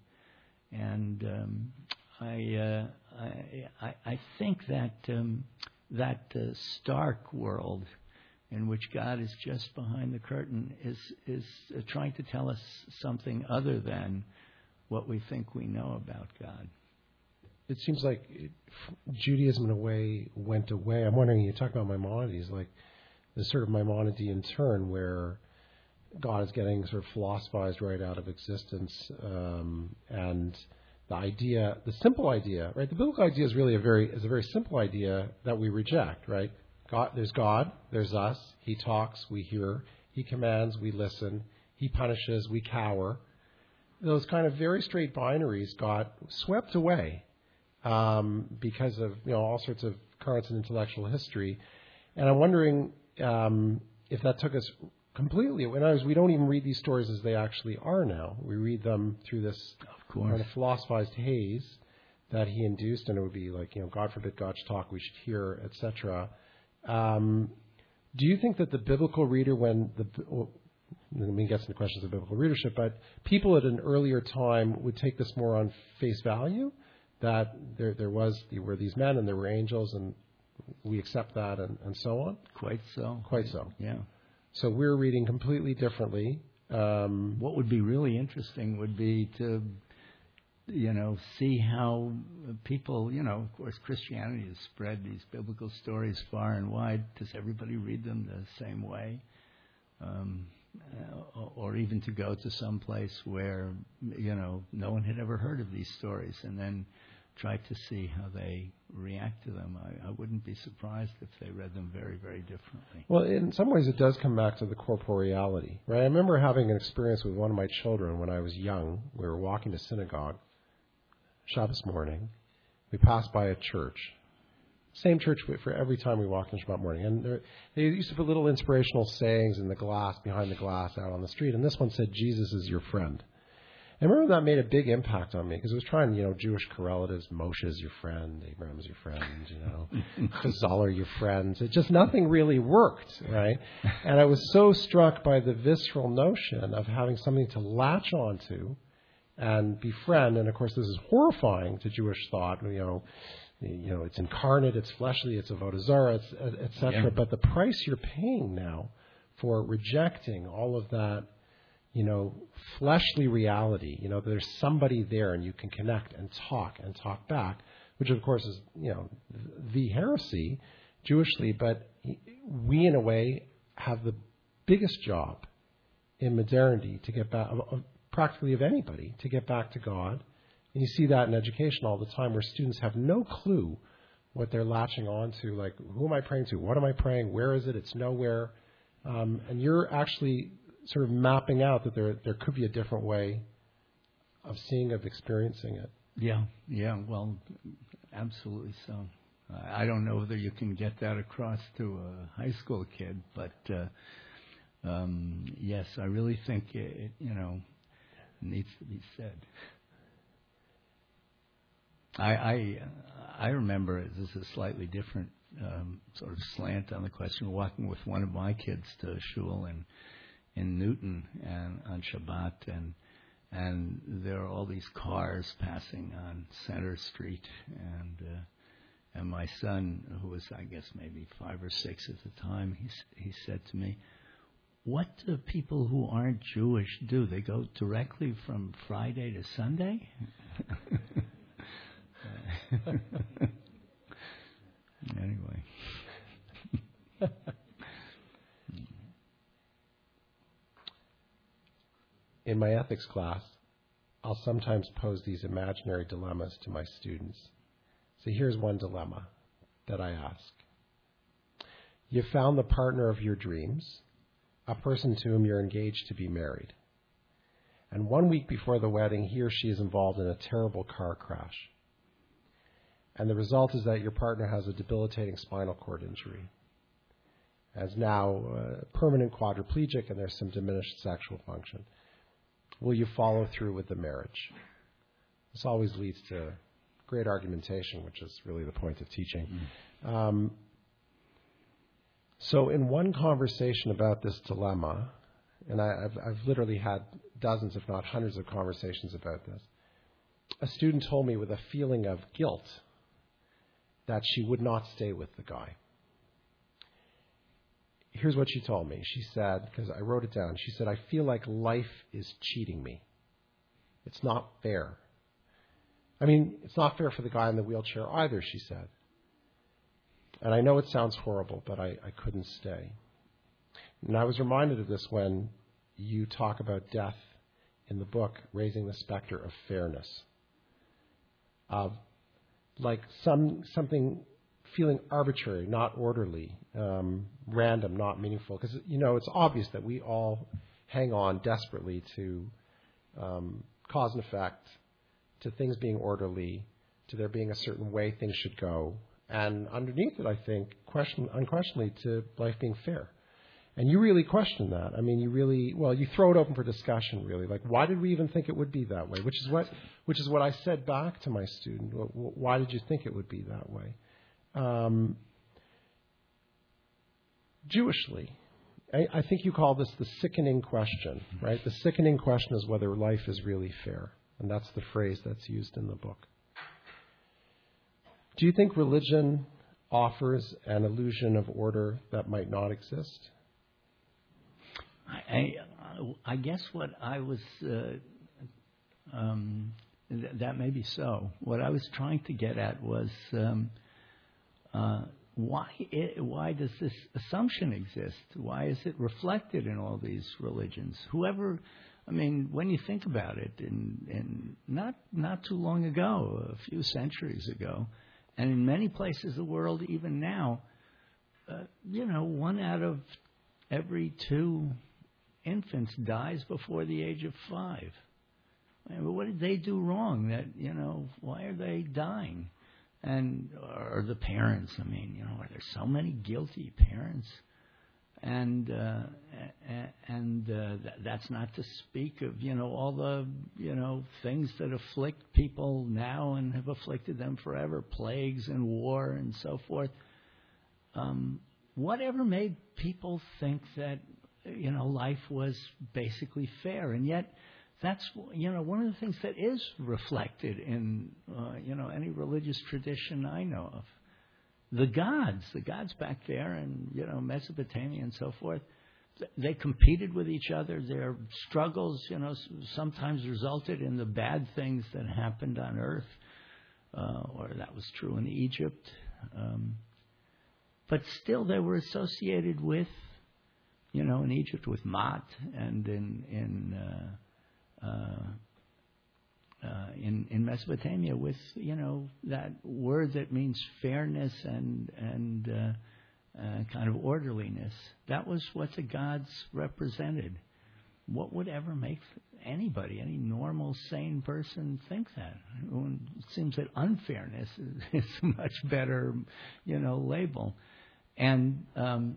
And um, I, uh, I I I think that um, that uh, stark world in which God is just behind the curtain is is uh, trying to tell us something other than what we think we know about God. It seems like it, Judaism, in a way, went away. I'm wondering, you talk about Maimonides, like the sort of Maimonidean turn where God is getting sort of philosophized right out of existence, um, and the idea, the simple idea, right? The biblical idea is really a very is a very simple idea that we reject, right? God, there's God, there's us. He talks, we hear. He commands, we listen. He punishes, we cower. Those kind of very straight binaries got swept away um, because of you know all sorts of currents in intellectual history, and I'm wondering um, if that took us completely. In other words, we don't even read these stories as they actually are now. We read them through this Of course. kind of philosophized haze that he induced, and it would be like, you know, God forbid God should talk, we should hear, et cetera. Um, do you think that the biblical reader, when the well, let me get into questions of biblical readership, but people at an earlier time would take this more on face value, that there there was there were these men and there were angels, and we accept that, and, and so on? Quite so. Quite so. Yeah. So we're reading completely differently. Um, What would be really interesting would be to, you know, see how people, you know, of course, Christianity has spread these biblical stories far and wide. Does everybody read them the same way? Um, or even to go to some place where, you know, no one had ever heard of these stories, and then try to see how they react to them. I, I wouldn't be surprised if they read them very, very differently. Well, in some ways it does come back to the corporeality, right? I remember having an experience with one of my children when I was young. We were walking to synagogue, Shabbos morning. We passed by a church. Same church for every time we walked in Shabbat morning. And there, they used to put little inspirational sayings in the glass, behind the glass, out on the street. And this one said, Jesus is your friend. I remember that made a big impact on me because it was trying, you know, Jewish correlatives. Moshe is your friend, Abraham is your friend, you know, Chazal are your friends. It just, nothing really worked, right? And I was so struck by the visceral notion of having something to latch onto and befriend. And of course, this is horrifying to Jewish thought, you know, you know, it's incarnate, it's fleshly, it's avodah zarah, et cetera. Yeah. But the price you're paying now for rejecting all of that, you know, fleshly reality, you know, there's somebody there and you can connect and talk and talk back, which of course is, you know, the heresy Jewishly, but we in a way have the biggest job in modernity to get back, of, of practically of anybody, to get back to God. And you see that in education all the time where students have no clue what they're latching on to, like, who am I praying to? What am I praying? Where is it? It's nowhere. Um, and you're actually sort of mapping out that there there could be a different way of seeing, of experiencing it. Yeah, yeah, well, absolutely so. Uh, I don't know whether you can get that across to a high school kid, but uh, um, yes, I really think it, it, you know, needs to be said. I I, I remember, this is a slightly different um, sort of slant on the question, walking with one of my kids to shul in, in Newton and on Shabbat, and and there are all these cars passing on Center Street, and uh, and my son, who was, I guess, maybe five or six at the time, he he said to me, "What do people who aren't Jewish do? They go directly from Friday to Sunday?" Anyway. In my ethics class, I'll sometimes pose these imaginary dilemmas to my students. So here's one dilemma that I ask. You've found the partner of your dreams, a person to whom you're engaged to be married. And one week before the wedding, he or she is involved in a terrible car crash. And the result is that your partner has a debilitating spinal cord injury, is now uh, permanent quadriplegic, and there's some diminished sexual function. Will you follow through with the marriage? This always leads to great argumentation, which is really the point of teaching. Mm. Um, so in one conversation about this dilemma, and I, I've, I've literally had dozens, if not hundreds of conversations about this, a student told me with a feeling of guilt that she would not stay with the guy. Here's what she told me. She said, because I wrote it down, she said, I feel like life is cheating me. It's not fair. I mean, it's not fair for the guy in the wheelchair either, she said. And I know it sounds horrible, but I, I couldn't stay. And I was reminded of this when you talk about death in the book, Raising the Specter of Fairness. Of like some something feeling arbitrary, not orderly, um, random, not meaningful. Because, you know, it's obvious that we all hang on desperately to um, cause and effect, to things being orderly, to there being a certain way things should go. And underneath it, I think, question, unquestionably, to life being fair. And you really question that. I mean, you really, well, you throw it open for discussion, really. Like, why did we even think it would be that way? Which is what, which is what I said back to my student. Why did you think it would be that way? Um, Jewishly, I, I think you call this the sickening question, right? The sickening question is whether life is really fair. And that's the phrase that's used in the book. Do you think religion offers an illusion of order that might not exist? I, I guess what I was, uh, um, th- that may be so. What I was trying to get at was um, uh, why it, why does this assumption exist? Why is it reflected in all these religions? Whoever, I mean, when you think about it, in, in not not too long ago, a few centuries ago, and in many places of the world, even now, uh, you know, one out of every two infants dies before the age of five. I mean, what did they do wrong? That, you know, why are they dying? And or the parents, I mean, you know, are there so many guilty parents? And uh, and uh, th- that's not to speak of, you know, all the, you know, things that afflict people now and have afflicted them forever, plagues and war and so forth. Um, whatever made people think that, you know, life was basically fair? And yet that's, you know, one of the things that is reflected in, uh, you know, any religious tradition I know of. The gods, the gods back there in, you know, Mesopotamia and so forth, they competed with each other. Their struggles, you know, sometimes resulted in the bad things that happened on Earth, uh, or that was true in Egypt. Um, but still, they were associated with, you know, in Egypt with Maat, and in in uh, uh, uh, in, in Mesopotamia with, you know, that word that means fairness and and uh, uh, kind of orderliness. That was what the gods represented. What would ever make anybody, any normal, sane person, think that? It seems that unfairness is, is a much better, you know, label. And um,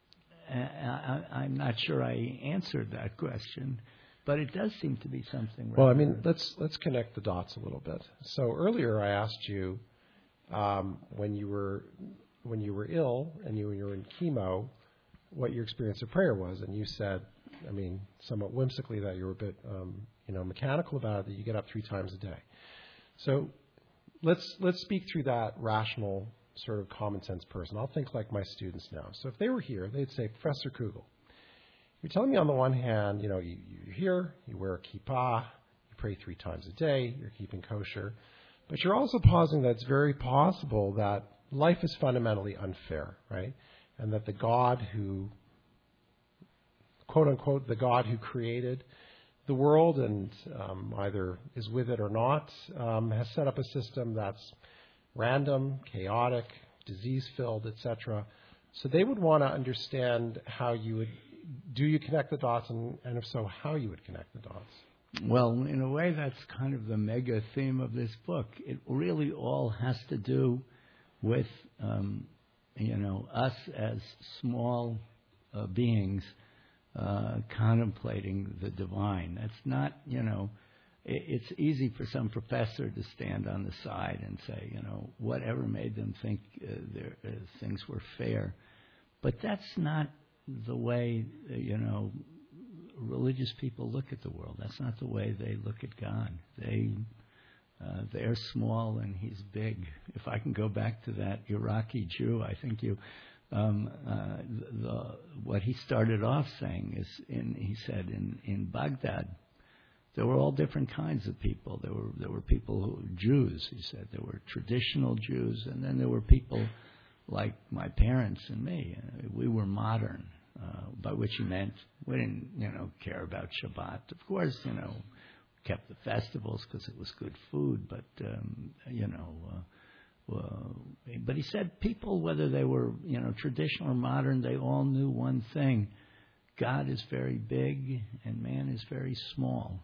I, I'm not sure I answered that question, but it does seem to be something. Well, I mean, let's let's connect the dots a little bit. So earlier, I asked you um, when you were when you were ill and you, you were in chemo, what your experience of prayer was, and you said, I mean, somewhat whimsically, that you were a bit, um, you know, mechanical about it, that you get up three times a day. So let's let's speak through that rational, sort of common sense person. I'll think like my students now. So if they were here, they'd say, Professor Kugel, you're telling me on the one hand, you know, you, you're here, you wear a kippah, you pray three times a day, you're keeping kosher, but you're also positing that it's very possible that life is fundamentally unfair, right? And that the God who, quote unquote, the God who created the world and um, either is with it or not, um, has set up a system that's random, chaotic, disease-filled, et cetera. So they would want to understand how you would, do you connect the dots, and, and if so, how you would connect the dots? Well, in a way, that's kind of the mega theme of this book. It really all has to do with, um, you know, us as small uh, beings uh, contemplating the divine. That's not, you know, it, it's easy for some professor to stand on the side and say, you know, whatever made them think uh, their, uh, things were fair. But that's not the way, uh, you know, religious people look at the world. That's not the way they look at God. They, uh, they're small and he's big. If I can go back to that Iraqi Jew, I think you, um, uh, the, the, what he started off saying is, in, he said, in, in Baghdad, there were all different kinds of people. There were there were people who Jews. He said there were traditional Jews, and then there were people like my parents and me. We were modern, uh, by which he meant we didn't, you know, care about Shabbat. Of course, you know, kept the festivals because it was good food, but um, you know. Uh, well, but he said people, whether they were, you know, traditional or modern, they all knew one thing: God is very big and man is very small.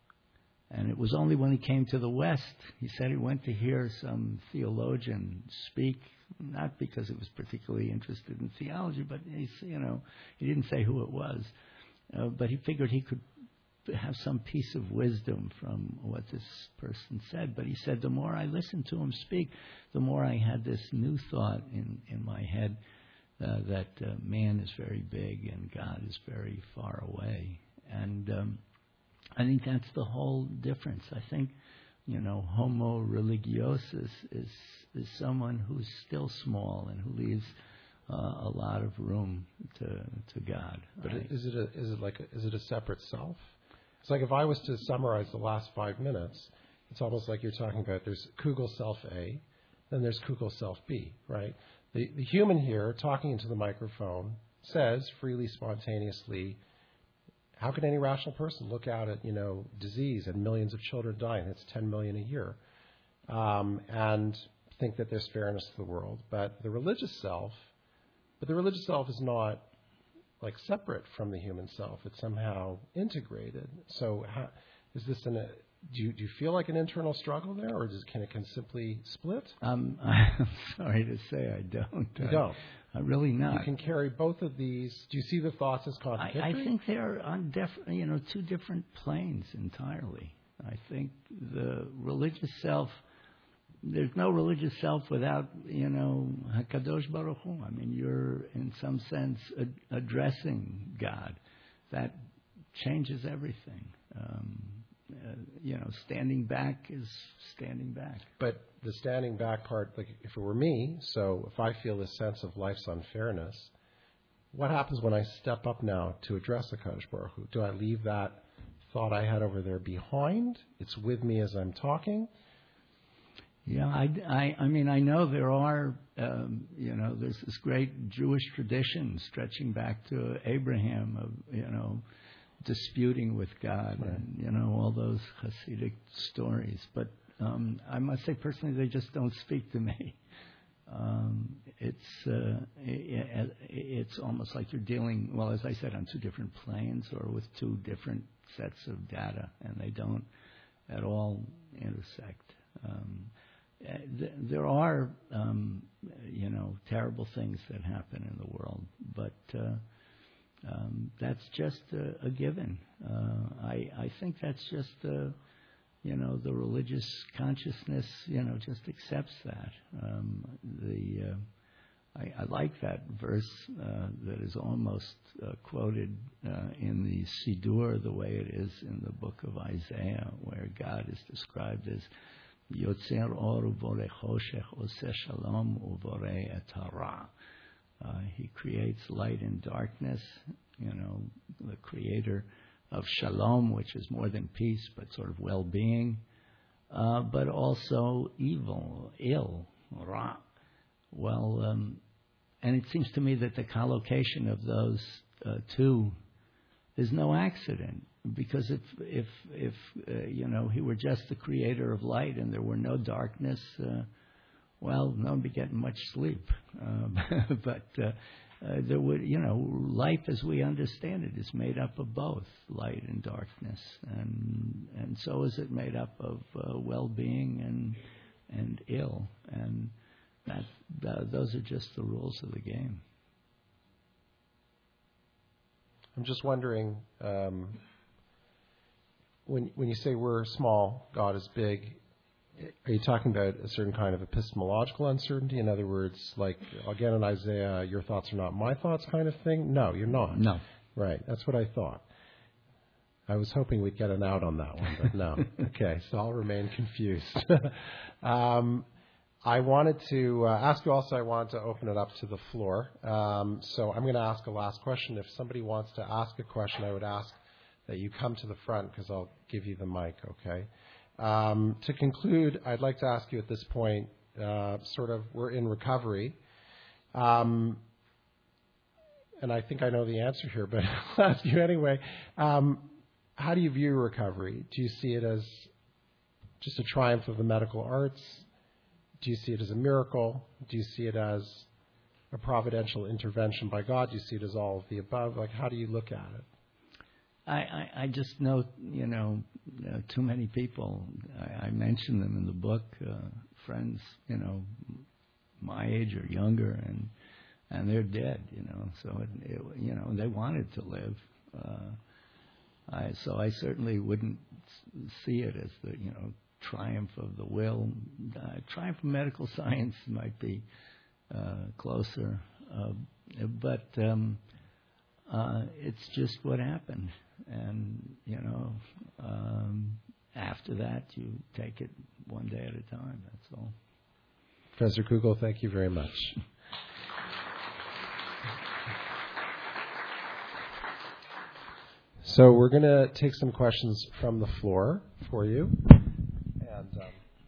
And it was only when he came to the West, he said he went to hear some theologian speak, not because he was particularly interested in theology, but he, you know, he didn't say who it was, uh, but he figured he could have some piece of wisdom from what this person said. But he said, the more I listened to him speak, the more I had this new thought in, in my head uh, that uh, man is very big and God is very far away. And um, I think that's the whole difference. I think, you know, homo religiosus is is someone who's still small and who leaves uh, a lot of room to to God. But right? is it a, is it like a, is it a separate self? It's like if I was to summarize the last five minutes, it's almost like you're talking about there's Kugel self A, then there's Kugel self B, right? The the human here talking into the microphone says freely, spontaneously, how can any rational person look out at, you know, disease and millions of children dying? It's ten million a year, um, and think that there's fairness to the world. But the religious self, but the religious self is not like separate from the human self. It's somehow integrated. So, how, is this an? A, do you do you feel like an internal struggle there, or does can it can simply split? Um, I'm sorry to say I don't. You I, don't. I really not. You can carry both of these. Do you see the thoughts as contradictory? I, I think they're on def- you know, two different planes entirely. I think the religious self, there's no religious self without, you know, Hakadosh Baruch Hu. I mean, you're in some sense ad- addressing God. That changes everything. Um, uh, you know, standing back is standing back. But the standing back part, like if it were me, so if I feel this sense of life's unfairness, what happens when I step up now to address the Kadosh Baruch Hu? Do I leave that thought I had over there behind? It's with me as I'm talking? Yeah, I, I, I mean, I know there are, um, you know, there's this great Jewish tradition stretching back to Abraham of, you know, disputing with God, right, and, you know, all those Hasidic stories. But um, I must say personally, they just don't speak to me. Um, it's uh, it, it's almost like you're dealing, well, as I said, on two different planes or with two different sets of data, and they don't at all intersect. Um, th- there are, um, you know, terrible things that happen in the world, but uh, Um, that's just a, a given. Uh, I, I think that's just, uh, you know, the religious consciousness, you know, just accepts that. Um, the uh, I, I like that verse uh, that is almost uh, quoted uh, in the Siddur the way it is in the book of Isaiah, where God is described as Yotzer Or Uvorei Choshech Oseh Shalom Uvorei Et Hara. Uh, he creates light and darkness, you know, the creator of shalom, which is more than peace, but sort of well-being, uh, but also evil, ill, ra. Well, um, and it seems to me that the collocation of those uh, two is no accident, because if, if, if uh, you know, he were just the creator of light and there were no darkness, uh, well, no one would be getting much sleep. Uh, but uh, uh, there would, you know, life as we understand it is made up of both light and darkness, and and so is it made up of uh, well-being and and ill, and that uh, those are just the rules of the game. I'm just wondering. Um, when when you say we're small, God is big, are you talking about a certain kind of epistemological uncertainty? In other words, like, again in Isaiah, your thoughts are not my thoughts kind of thing? No, you're not. No. Right, that's what I thought. I was hoping we'd get an out on that one, but no. Okay, so I'll remain confused. um, I wanted to uh, ask you also, I wanted to open it up to the floor. Um, so I'm going to ask a last question. If somebody wants to ask a question, I would ask that you come to the front because I'll give you the mic, okay? Um, to conclude, I'd like to ask you at this point, uh, sort of, we're in recovery. Um, and I think I know the answer here, but I'll ask you anyway. Um, how do you view recovery? Do you see it as just a triumph of the medical arts? Do you see it as a miracle? Do you see it as a providential intervention by God? Do you see it as all of the above? Like, how do you look at it? I, I, I just know, you know, uh, too many people. I, I mention them in the book, uh, friends, you know, my age or younger, and and they're dead, you know. So, it, it, you know, they wanted to live. Uh, I, so I certainly wouldn't see it as the, you know, triumph of the will. Uh, triumph of medical science might be uh, closer. Uh, but um, uh, it's just what happened. And, you know, um, after that, you take it one day at a time. That's all. Professor Kugel, thank you very much. So we're going to take some questions from the floor for you. And um,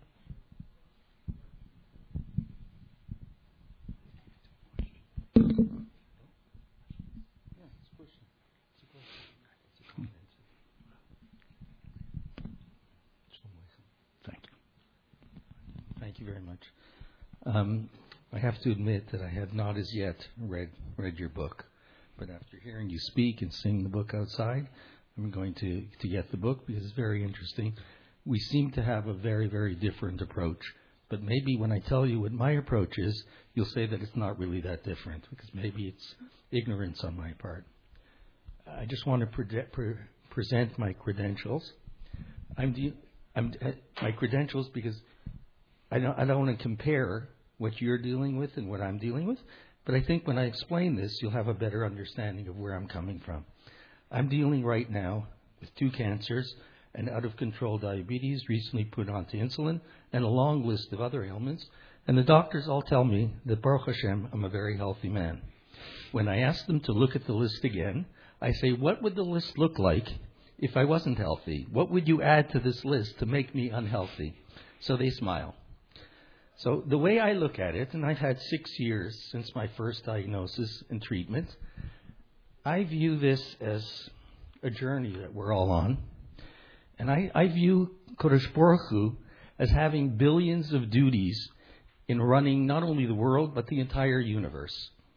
Thank you. Thank you very much. Um, I have to admit that I have not as yet read read your book. But after hearing you speak and sing the book outside, I'm going to, to get the book because it's very interesting. We seem to have a very, very different approach. But maybe when I tell you what my approach is, you'll say that it's not really that different because maybe it's ignorance on my part. I just want to pre- pre- present my credentials. I'm, de- I'm uh, my credentials because I don't, I don't want to compare what you're dealing with and what I'm dealing with. But I think when I explain this, you'll have a better understanding of where I'm coming from. I'm dealing right now with two cancers, and out-of-control diabetes, recently put onto insulin, and a long list of other ailments. And the doctors all tell me that, Baruch Hashem, I'm a very healthy man. When I ask them to look at the list again, I say, what would the list look like if I wasn't healthy? What would you add to this list to make me unhealthy? So they smile. So the way I look at it, and I've had six years since my first diagnosis and treatment, I view this as a journey that we're all on. And I, I view Kodesh Baruch Hu as having billions of duties in running not only the world, but the entire universe.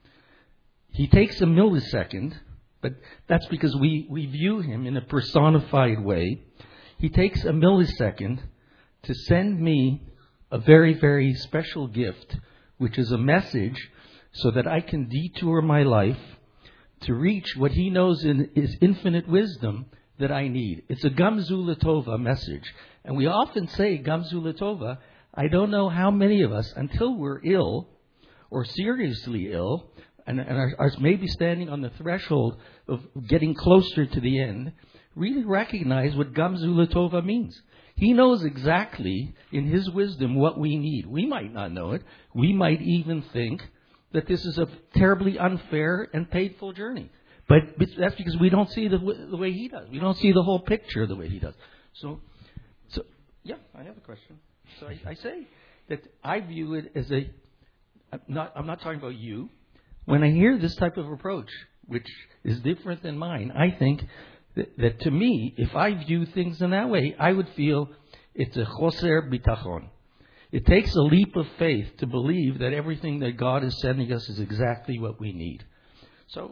He takes a millisecond, but that's because we, we view him in a personified way. He takes a millisecond to send me a very, very special gift, which is a message so that I can detour my life to reach what he knows in his infinite wisdom that I need. It's a Gamzu Latova message. And we often say Gamzu Latova. I don't know how many of us, until we're ill or seriously ill, and, and are, are maybe standing on the threshold of getting closer to the end, really recognize what Gamzu Latova means. He knows exactly, in his wisdom, what we need. We might not know it. We might even think that this is a terribly unfair and painful journey. But that's because we don't see the, the way he does. We don't see the whole picture the way he does. So, so yeah, I have a question. So I, I say that I view it as a, I'm not, I'm not talking about you. When I hear this type of approach, which is different than mine, I think that, that to me, if I view things in that way, I would feel it's a choser bitachon. It takes a leap of faith to believe that everything that God is sending us is exactly what we need. So,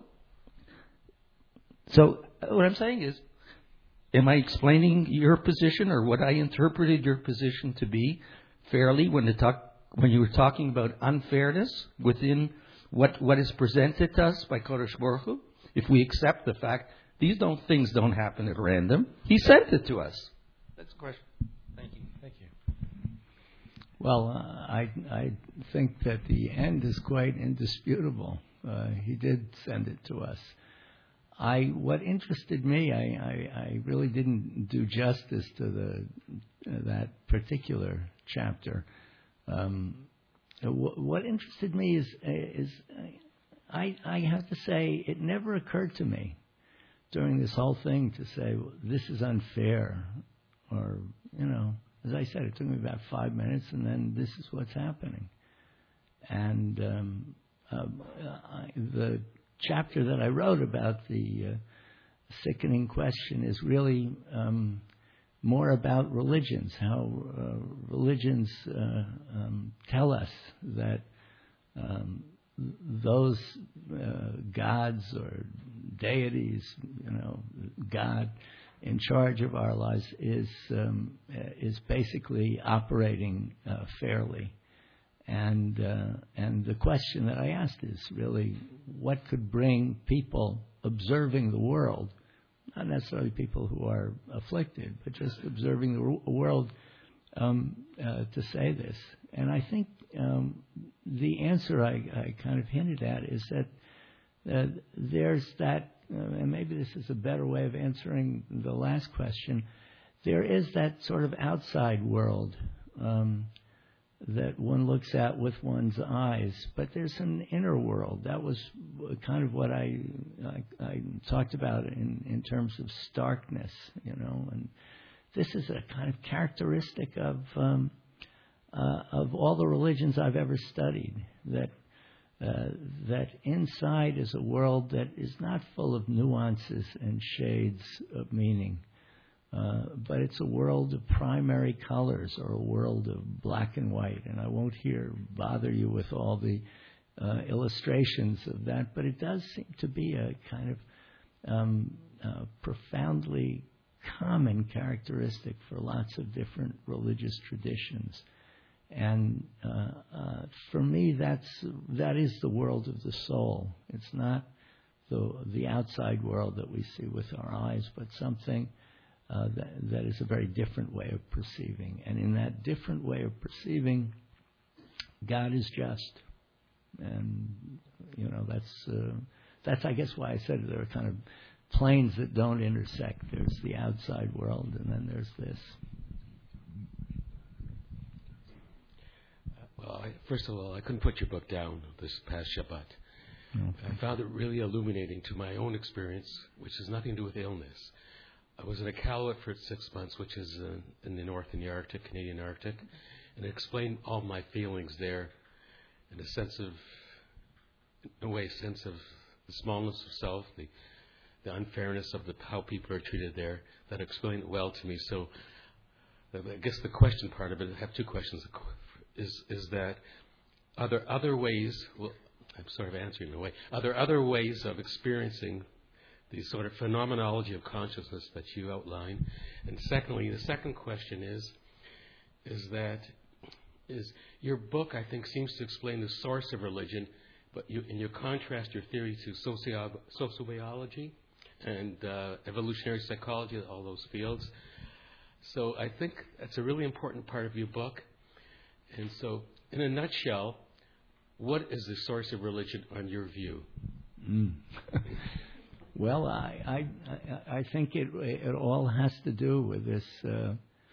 so what I'm saying is, am I explaining your position or what I interpreted your position to be fairly when, talk, when you were talking about unfairness within what, what is presented to us by Kodesh Baruch Hu? If we accept the fact These don't things don't happen at random. He sent it to us. That's the question. Thank you. Thank you. Well, uh, I I think that the end is quite indisputable. Uh, he did send it to us. I what interested me, I, I, I really didn't do justice to the uh, that particular chapter. Um, w- what interested me is is I I have to say it never occurred to me during this whole thing to say, well, this is unfair, or you know. As I said, it took me about five minutes, and then this is what's happening. And um, uh, I, the chapter that I wrote about the uh, sickening question is really um, more about religions, how uh, religions uh, um, tell us that um, those uh, gods or deities, you know, God in charge of our lives is um, is basically operating uh, fairly, and uh, and the question that I asked is really what could bring people observing the world, not necessarily people who are afflicted, but just observing the world um, uh, to say this. And I think um, the answer I, I kind of hinted at is that uh, there's that. Uh, and maybe this is a better way of answering the last question, there is that sort of outside world um, that one looks at with one's eyes, but there's an inner world. That was kind of what I I, I talked about in, in terms of starkness, you know, and this is a kind of characteristic of um, uh, of all the religions I've ever studied, that Uh, that inside is a world that is not full of nuances and shades of meaning, uh, but it's a world of primary colors, or a world of black and white. And I won't here bother you with all the uh, illustrations of that, but it does seem to be a kind of um, uh, profoundly common characteristic for lots of different religious traditions. And uh, uh, for me, that's that is the world of the soul. It's not the the outside world that we see with our eyes, but something uh, that that is a very different way of perceiving. And in that different way of perceiving, God is just. And you know, that's uh, that's I guess why I said there are kind of planes that don't intersect. There's the outside world, and then there's this. Well, I, first of all, I couldn't put your book down this past Shabbat. Okay. I found it really illuminating to my own experience, which has nothing to do with illness. I was in Iqaluit for six months, which is uh, in the north, in the Arctic, Canadian Arctic, and it explained all my feelings there in a sense of, in a way, a sense of the smallness of self, the, the unfairness of the, how people are treated there. That explained it well to me. So I guess the question part of it, I have two questions. Is is that are there other ways? Well, I'm sort of answering in a way. Are there other ways of experiencing the sort of phenomenology of consciousness that you outline? And secondly, the second question is is that is your book, I think, seems to explain the source of religion, but you and you contrast your theory to socio- sociobiology and uh, evolutionary psychology, all those fields. So I think that's a really important part of your book. And so, in a nutshell, what is the source of religion on your view? Mm. Well, I, I I think it it all has to do with this uh,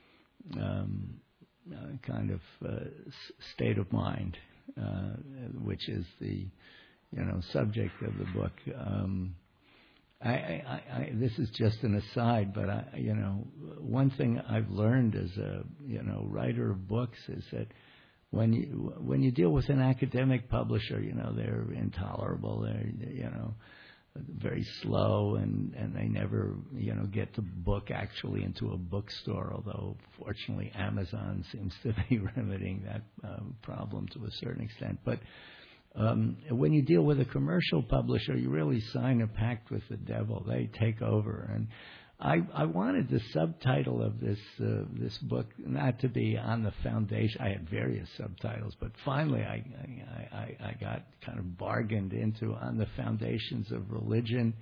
um, uh, kind of uh, state of mind, uh, which is the you know subject of the book. Um, I, I, I, this is just an aside, but I, you know, one thing I've learned as a you know writer of books is that when you when you deal with an academic publisher, you know they're intolerable. They're you know very slow, and, and they never you know get the book actually into a bookstore. Although fortunately Amazon seems to be remedying that um, problem to a certain extent, but. Um, when you deal with a commercial publisher, you really sign a pact with the devil. They take over. And I, I wanted the subtitle of this uh, this book not to be on the foundation. I had various subtitles, but finally I, I, I, I got kind of bargained into on the foundations of religion,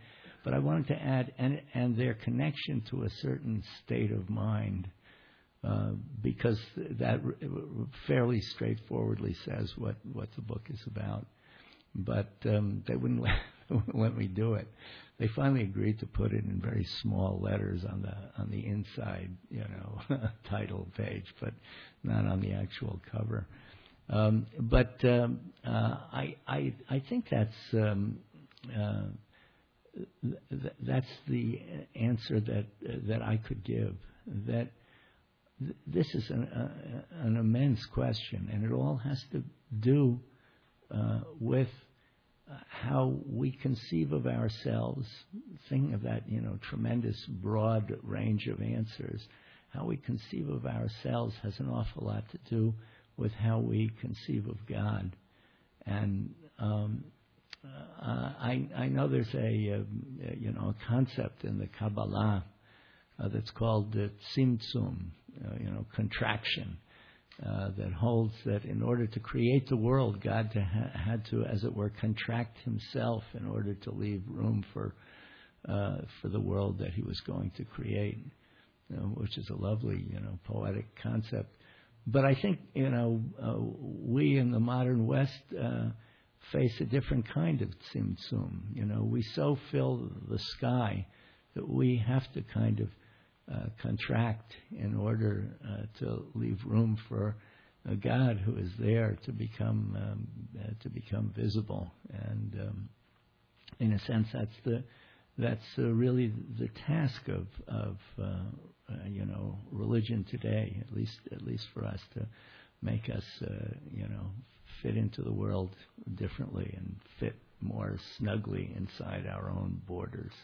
but I wanted to add, and, and their connection to a certain state of mind, uh, because that r- fairly straightforwardly says what, what the book is about. But um, they wouldn't let, let me do it. They finally agreed to put it in very small letters on the on the inside, you know, title page, but not on the actual cover. Um, but um, uh, I, I I think that's um, uh, th- that's the answer that uh, that I could give. That th- this is an, uh, an immense question, and it all has to do uh, with how we conceive of ourselves, thinking of that, you know, tremendous broad range of answers. How we conceive of ourselves has an awful lot to do with how we conceive of God. And um, uh, I, I know there's a, uh, you know, a concept in the Kabbalah uh, that's called uh, tzimtzum, uh, you know, contraction. Uh, that holds that in order to create the world, God to ha- had to, as it were, contract himself in order to leave room for uh, for the world that he was going to create, you know, which is a lovely, you know, poetic concept. But I think, you know, uh, we in the modern West uh, face a different kind of tzimtzum. You know, we so fill the sky that we have to kind of Uh, contract in order uh, to leave room for a God who is there to become um, uh, to become visible. And um, in a sense, that's the that's uh, really the task of of uh, uh, you know religion today. At least at least for us, to make us uh, you know fit into the world differently and fit more snugly inside our own borders.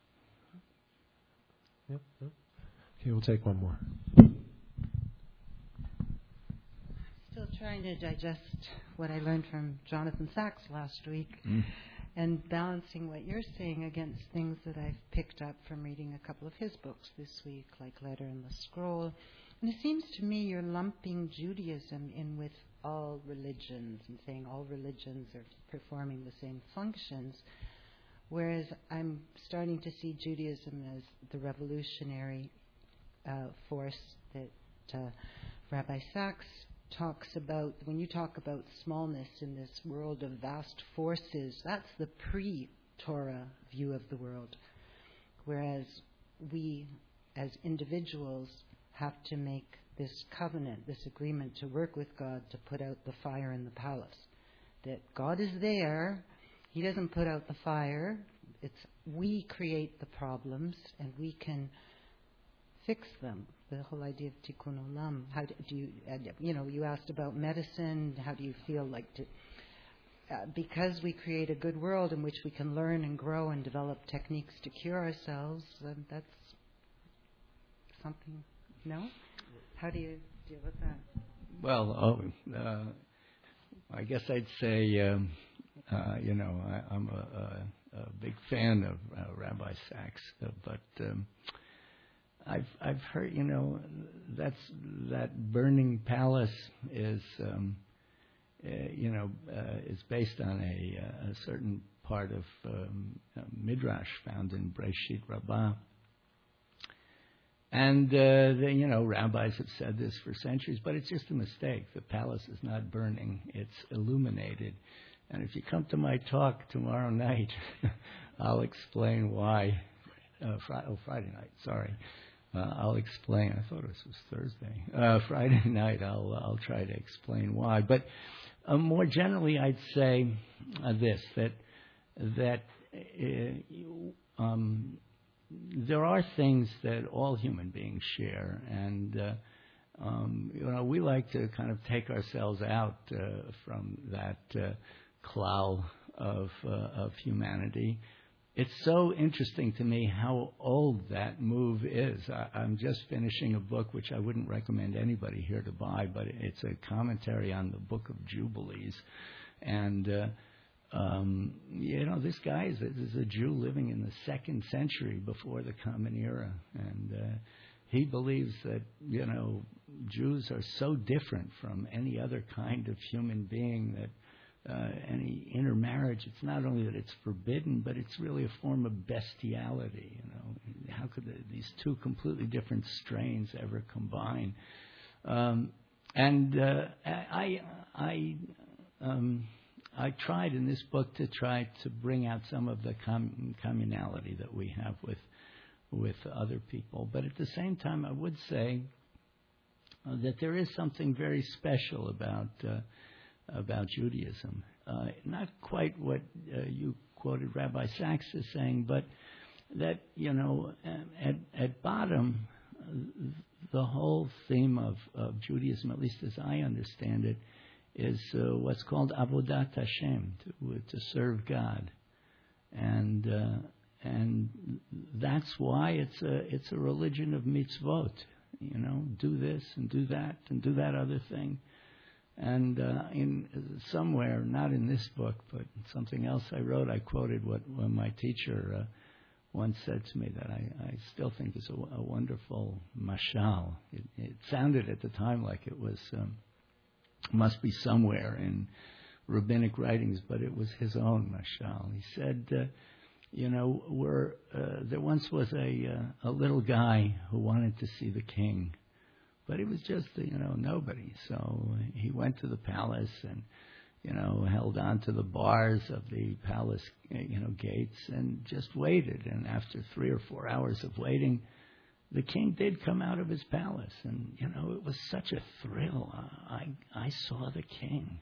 Yep. Yep. Okay, we'll take one more. Still trying to digest what I learned from Jonathan Sachs last week, Mm. and balancing what you're saying against things that I've picked up from reading a couple of his books this week, like Letter and the Scroll. And it seems to me you're lumping Judaism in with all religions and saying all religions are performing the same functions, whereas I'm starting to see Judaism as the revolutionary Uh, force that uh, Rabbi Sachs talks about. When you talk about smallness in this world of vast forces, that's the pre-Torah view of the world. Whereas we, as individuals, have to make this covenant, this agreement to work with God to put out the fire in the palace. That God is there, He doesn't put out the fire. It's we create the problems, and we can fix them. The whole idea of tikkun olam. How do, do you, uh, you know, you asked about medicine. How do you feel like to, uh, because we create a good world in which we can learn and grow and develop techniques to cure ourselves, um, that's something, no? How do you deal with that? Well, oh, uh, I guess I'd say, um, uh, you know, I, I'm a, a, a big fan of uh, Rabbi Sachs, uh, but um, I've I've heard, you know, that's that burning palace is, um, uh, you know, uh, is based on a, a certain part of um, Midrash found in Breshit Rabbah. And, uh, the, you know, rabbis have said this for centuries, but it's just a mistake. The palace is not burning. It's illuminated. And if you come to my talk tomorrow night, I'll explain why. Uh, fr- oh, Friday night, sorry. Uh, I'll explain. I thought this was Thursday. Uh, Friday night, I'll I'll try to explain why. But uh, more generally, I'd say uh, this: that that uh, um, there are things that all human beings share, and uh, um, you know, we like to kind of take ourselves out uh, from that uh, cloud of uh, of humanity. It's so interesting to me how old that move is. I, I'm just finishing a book which I wouldn't recommend anybody here to buy, but it's a commentary on the Book of Jubilees. And, uh, um, you know, this guy is a, is a Jew living in the second century before the Common Era. And uh, he believes that, you know, Jews are so different from any other kind of human being that uh, any intermarriage, it's not only that it's forbidden, but it's really a form of bestiality. You know, how could the, these two completely different strains ever combine? Um, and uh, I, I, um, I tried in this book to try to bring out some of the com- communality that we have with with other people, but at the same time, I would say uh, that there is something very special about uh, about Judaism. Uh, not quite what uh, you quoted Rabbi Sachs as saying, but that, you know, at at bottom, uh, the whole theme of, of Judaism, at least as I understand it, is uh, what's called Avodat Hashem, to, to serve God, and uh, and that's why it's a it's a religion of mitzvot. You know, do this and do that and do that other thing. And uh, in somewhere, not in this book, but something else I wrote, I quoted what, what my teacher uh, once said to me that I, I still think is a, a wonderful mashal. It, it sounded at the time like it was um, must be somewhere in rabbinic writings, but it was his own mashal. He said, uh, you know, we're, uh, there once was a uh, a little guy who wanted to see the king. But he was just, you know, nobody. So he went to the palace and, you know, held on to the bars of the palace, you know, gates and just waited. And after three or four hours of waiting, the king did come out of his palace. And, you know, it was such a thrill. I, I saw the king.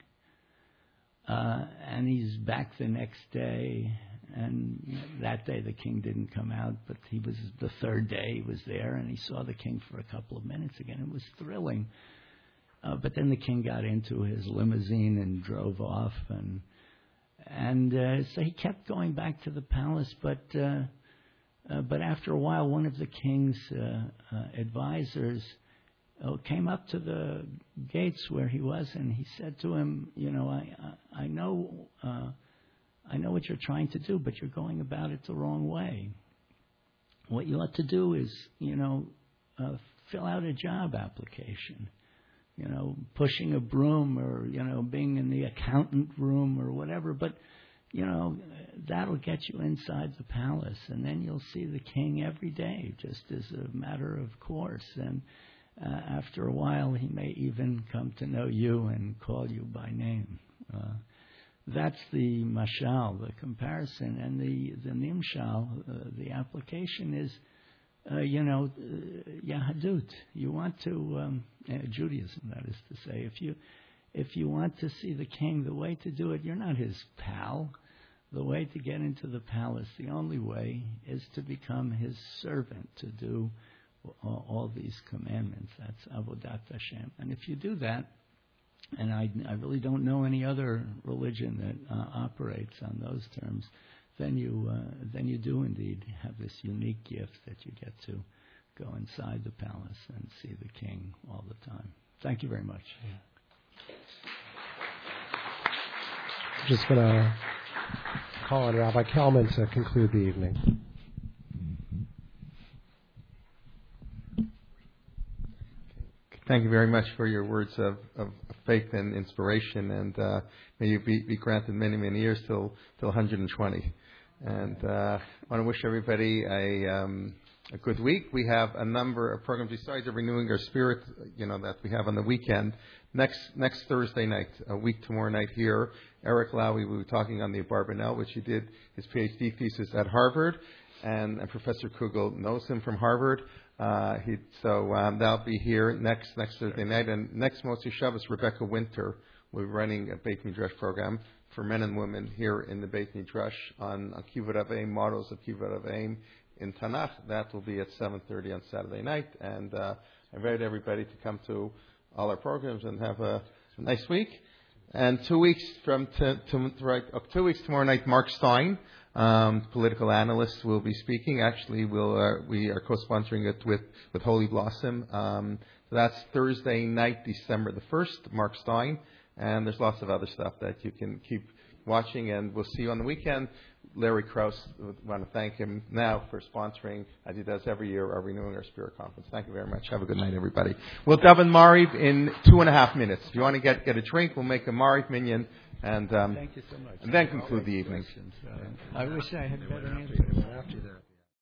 Uh, and he's back the next day. And that day the king didn't come out, but he was the third day he was there, and he saw the king for a couple of minutes again. It was thrilling. Uh, but then the king got into his limousine and drove off, and and uh, so he kept going back to the palace. But uh, uh, but after a while, one of the king's uh, uh, advisors uh, came up to the gates where he was, and he said to him, "You know, I I, I know." Uh, I know what you're trying to do, but you're going about it the wrong way. What you ought to do is, you know, uh, fill out a job application. You know, pushing a broom or, you know, being in the accountant room or whatever. But, you know, that'll get you inside the palace. And then you'll see the king every day, just as a matter of course. And uh, after a while, he may even come to know you and call you by name. Uh, That's the mashal, the comparison, and the the nimshal, uh, the application is, uh, you know, uh, Yahadut. You want to um, uh, Judaism, that is to say, if you if you want to see the king, the way to do it, you're not his pal. The way to get into the palace, the only way, is to become his servant, to do all, all these commandments. That's Avodat Hashem, and if you do that. And I, I really don't know any other religion that uh, operates on those terms. Then you, uh, then you do indeed have this unique gift that you get to go inside the palace and see the king all the time. Thank you very much. Yeah. I'm just going to call on Rabbi Kelman to conclude the evening. Thank you very much for your words of, of faith and inspiration, and uh, may you be, be granted many, many years till till one hundred twenty. And uh, I want to wish everybody a um, a good week. We have a number of programs besides the Renewing Our Spirit, you know, that we have on the weekend. Next next Thursday night, a week tomorrow night here, Eric Lowy will be talking on the Abarbanel, which he did his PhD thesis at Harvard, and, and Professor Kugel knows him from Harvard. Uh, he, so um, that'll be here next next Thursday night. And next Moshe Shabbos, Rebecca Winter will be running a Beit Midrash program for men and women here in the Beit Midrash on, on Kibbutz Avim, models of Kibbutz Avim in Tanakh. That will be at seven thirty on Saturday night. And uh, I invite everybody to come to all our programs and have a, a nice week. And two weeks from to, to, to right, oh, two weeks tomorrow night, Mark Stein, um, political analyst, will be speaking. Actually, we'll uh, we are co-sponsoring it with, with Holy Blossom. Um, so that's Thursday night, December the first. Mark Stein, and there's lots of other stuff that you can keep watching. And we'll see you on the weekend. Larry Krause, we want to thank him now for sponsoring, as he does every year, our Renewing Our Spirit conference. Thank you very much. Have a good night, everybody. We'll daven Mariv in two and a half minutes. If you want to get, get a drink, we'll make a Mariv minyan and um, Thank you so much. and then conclude the evening. Uh, I wish I had better answers. After that.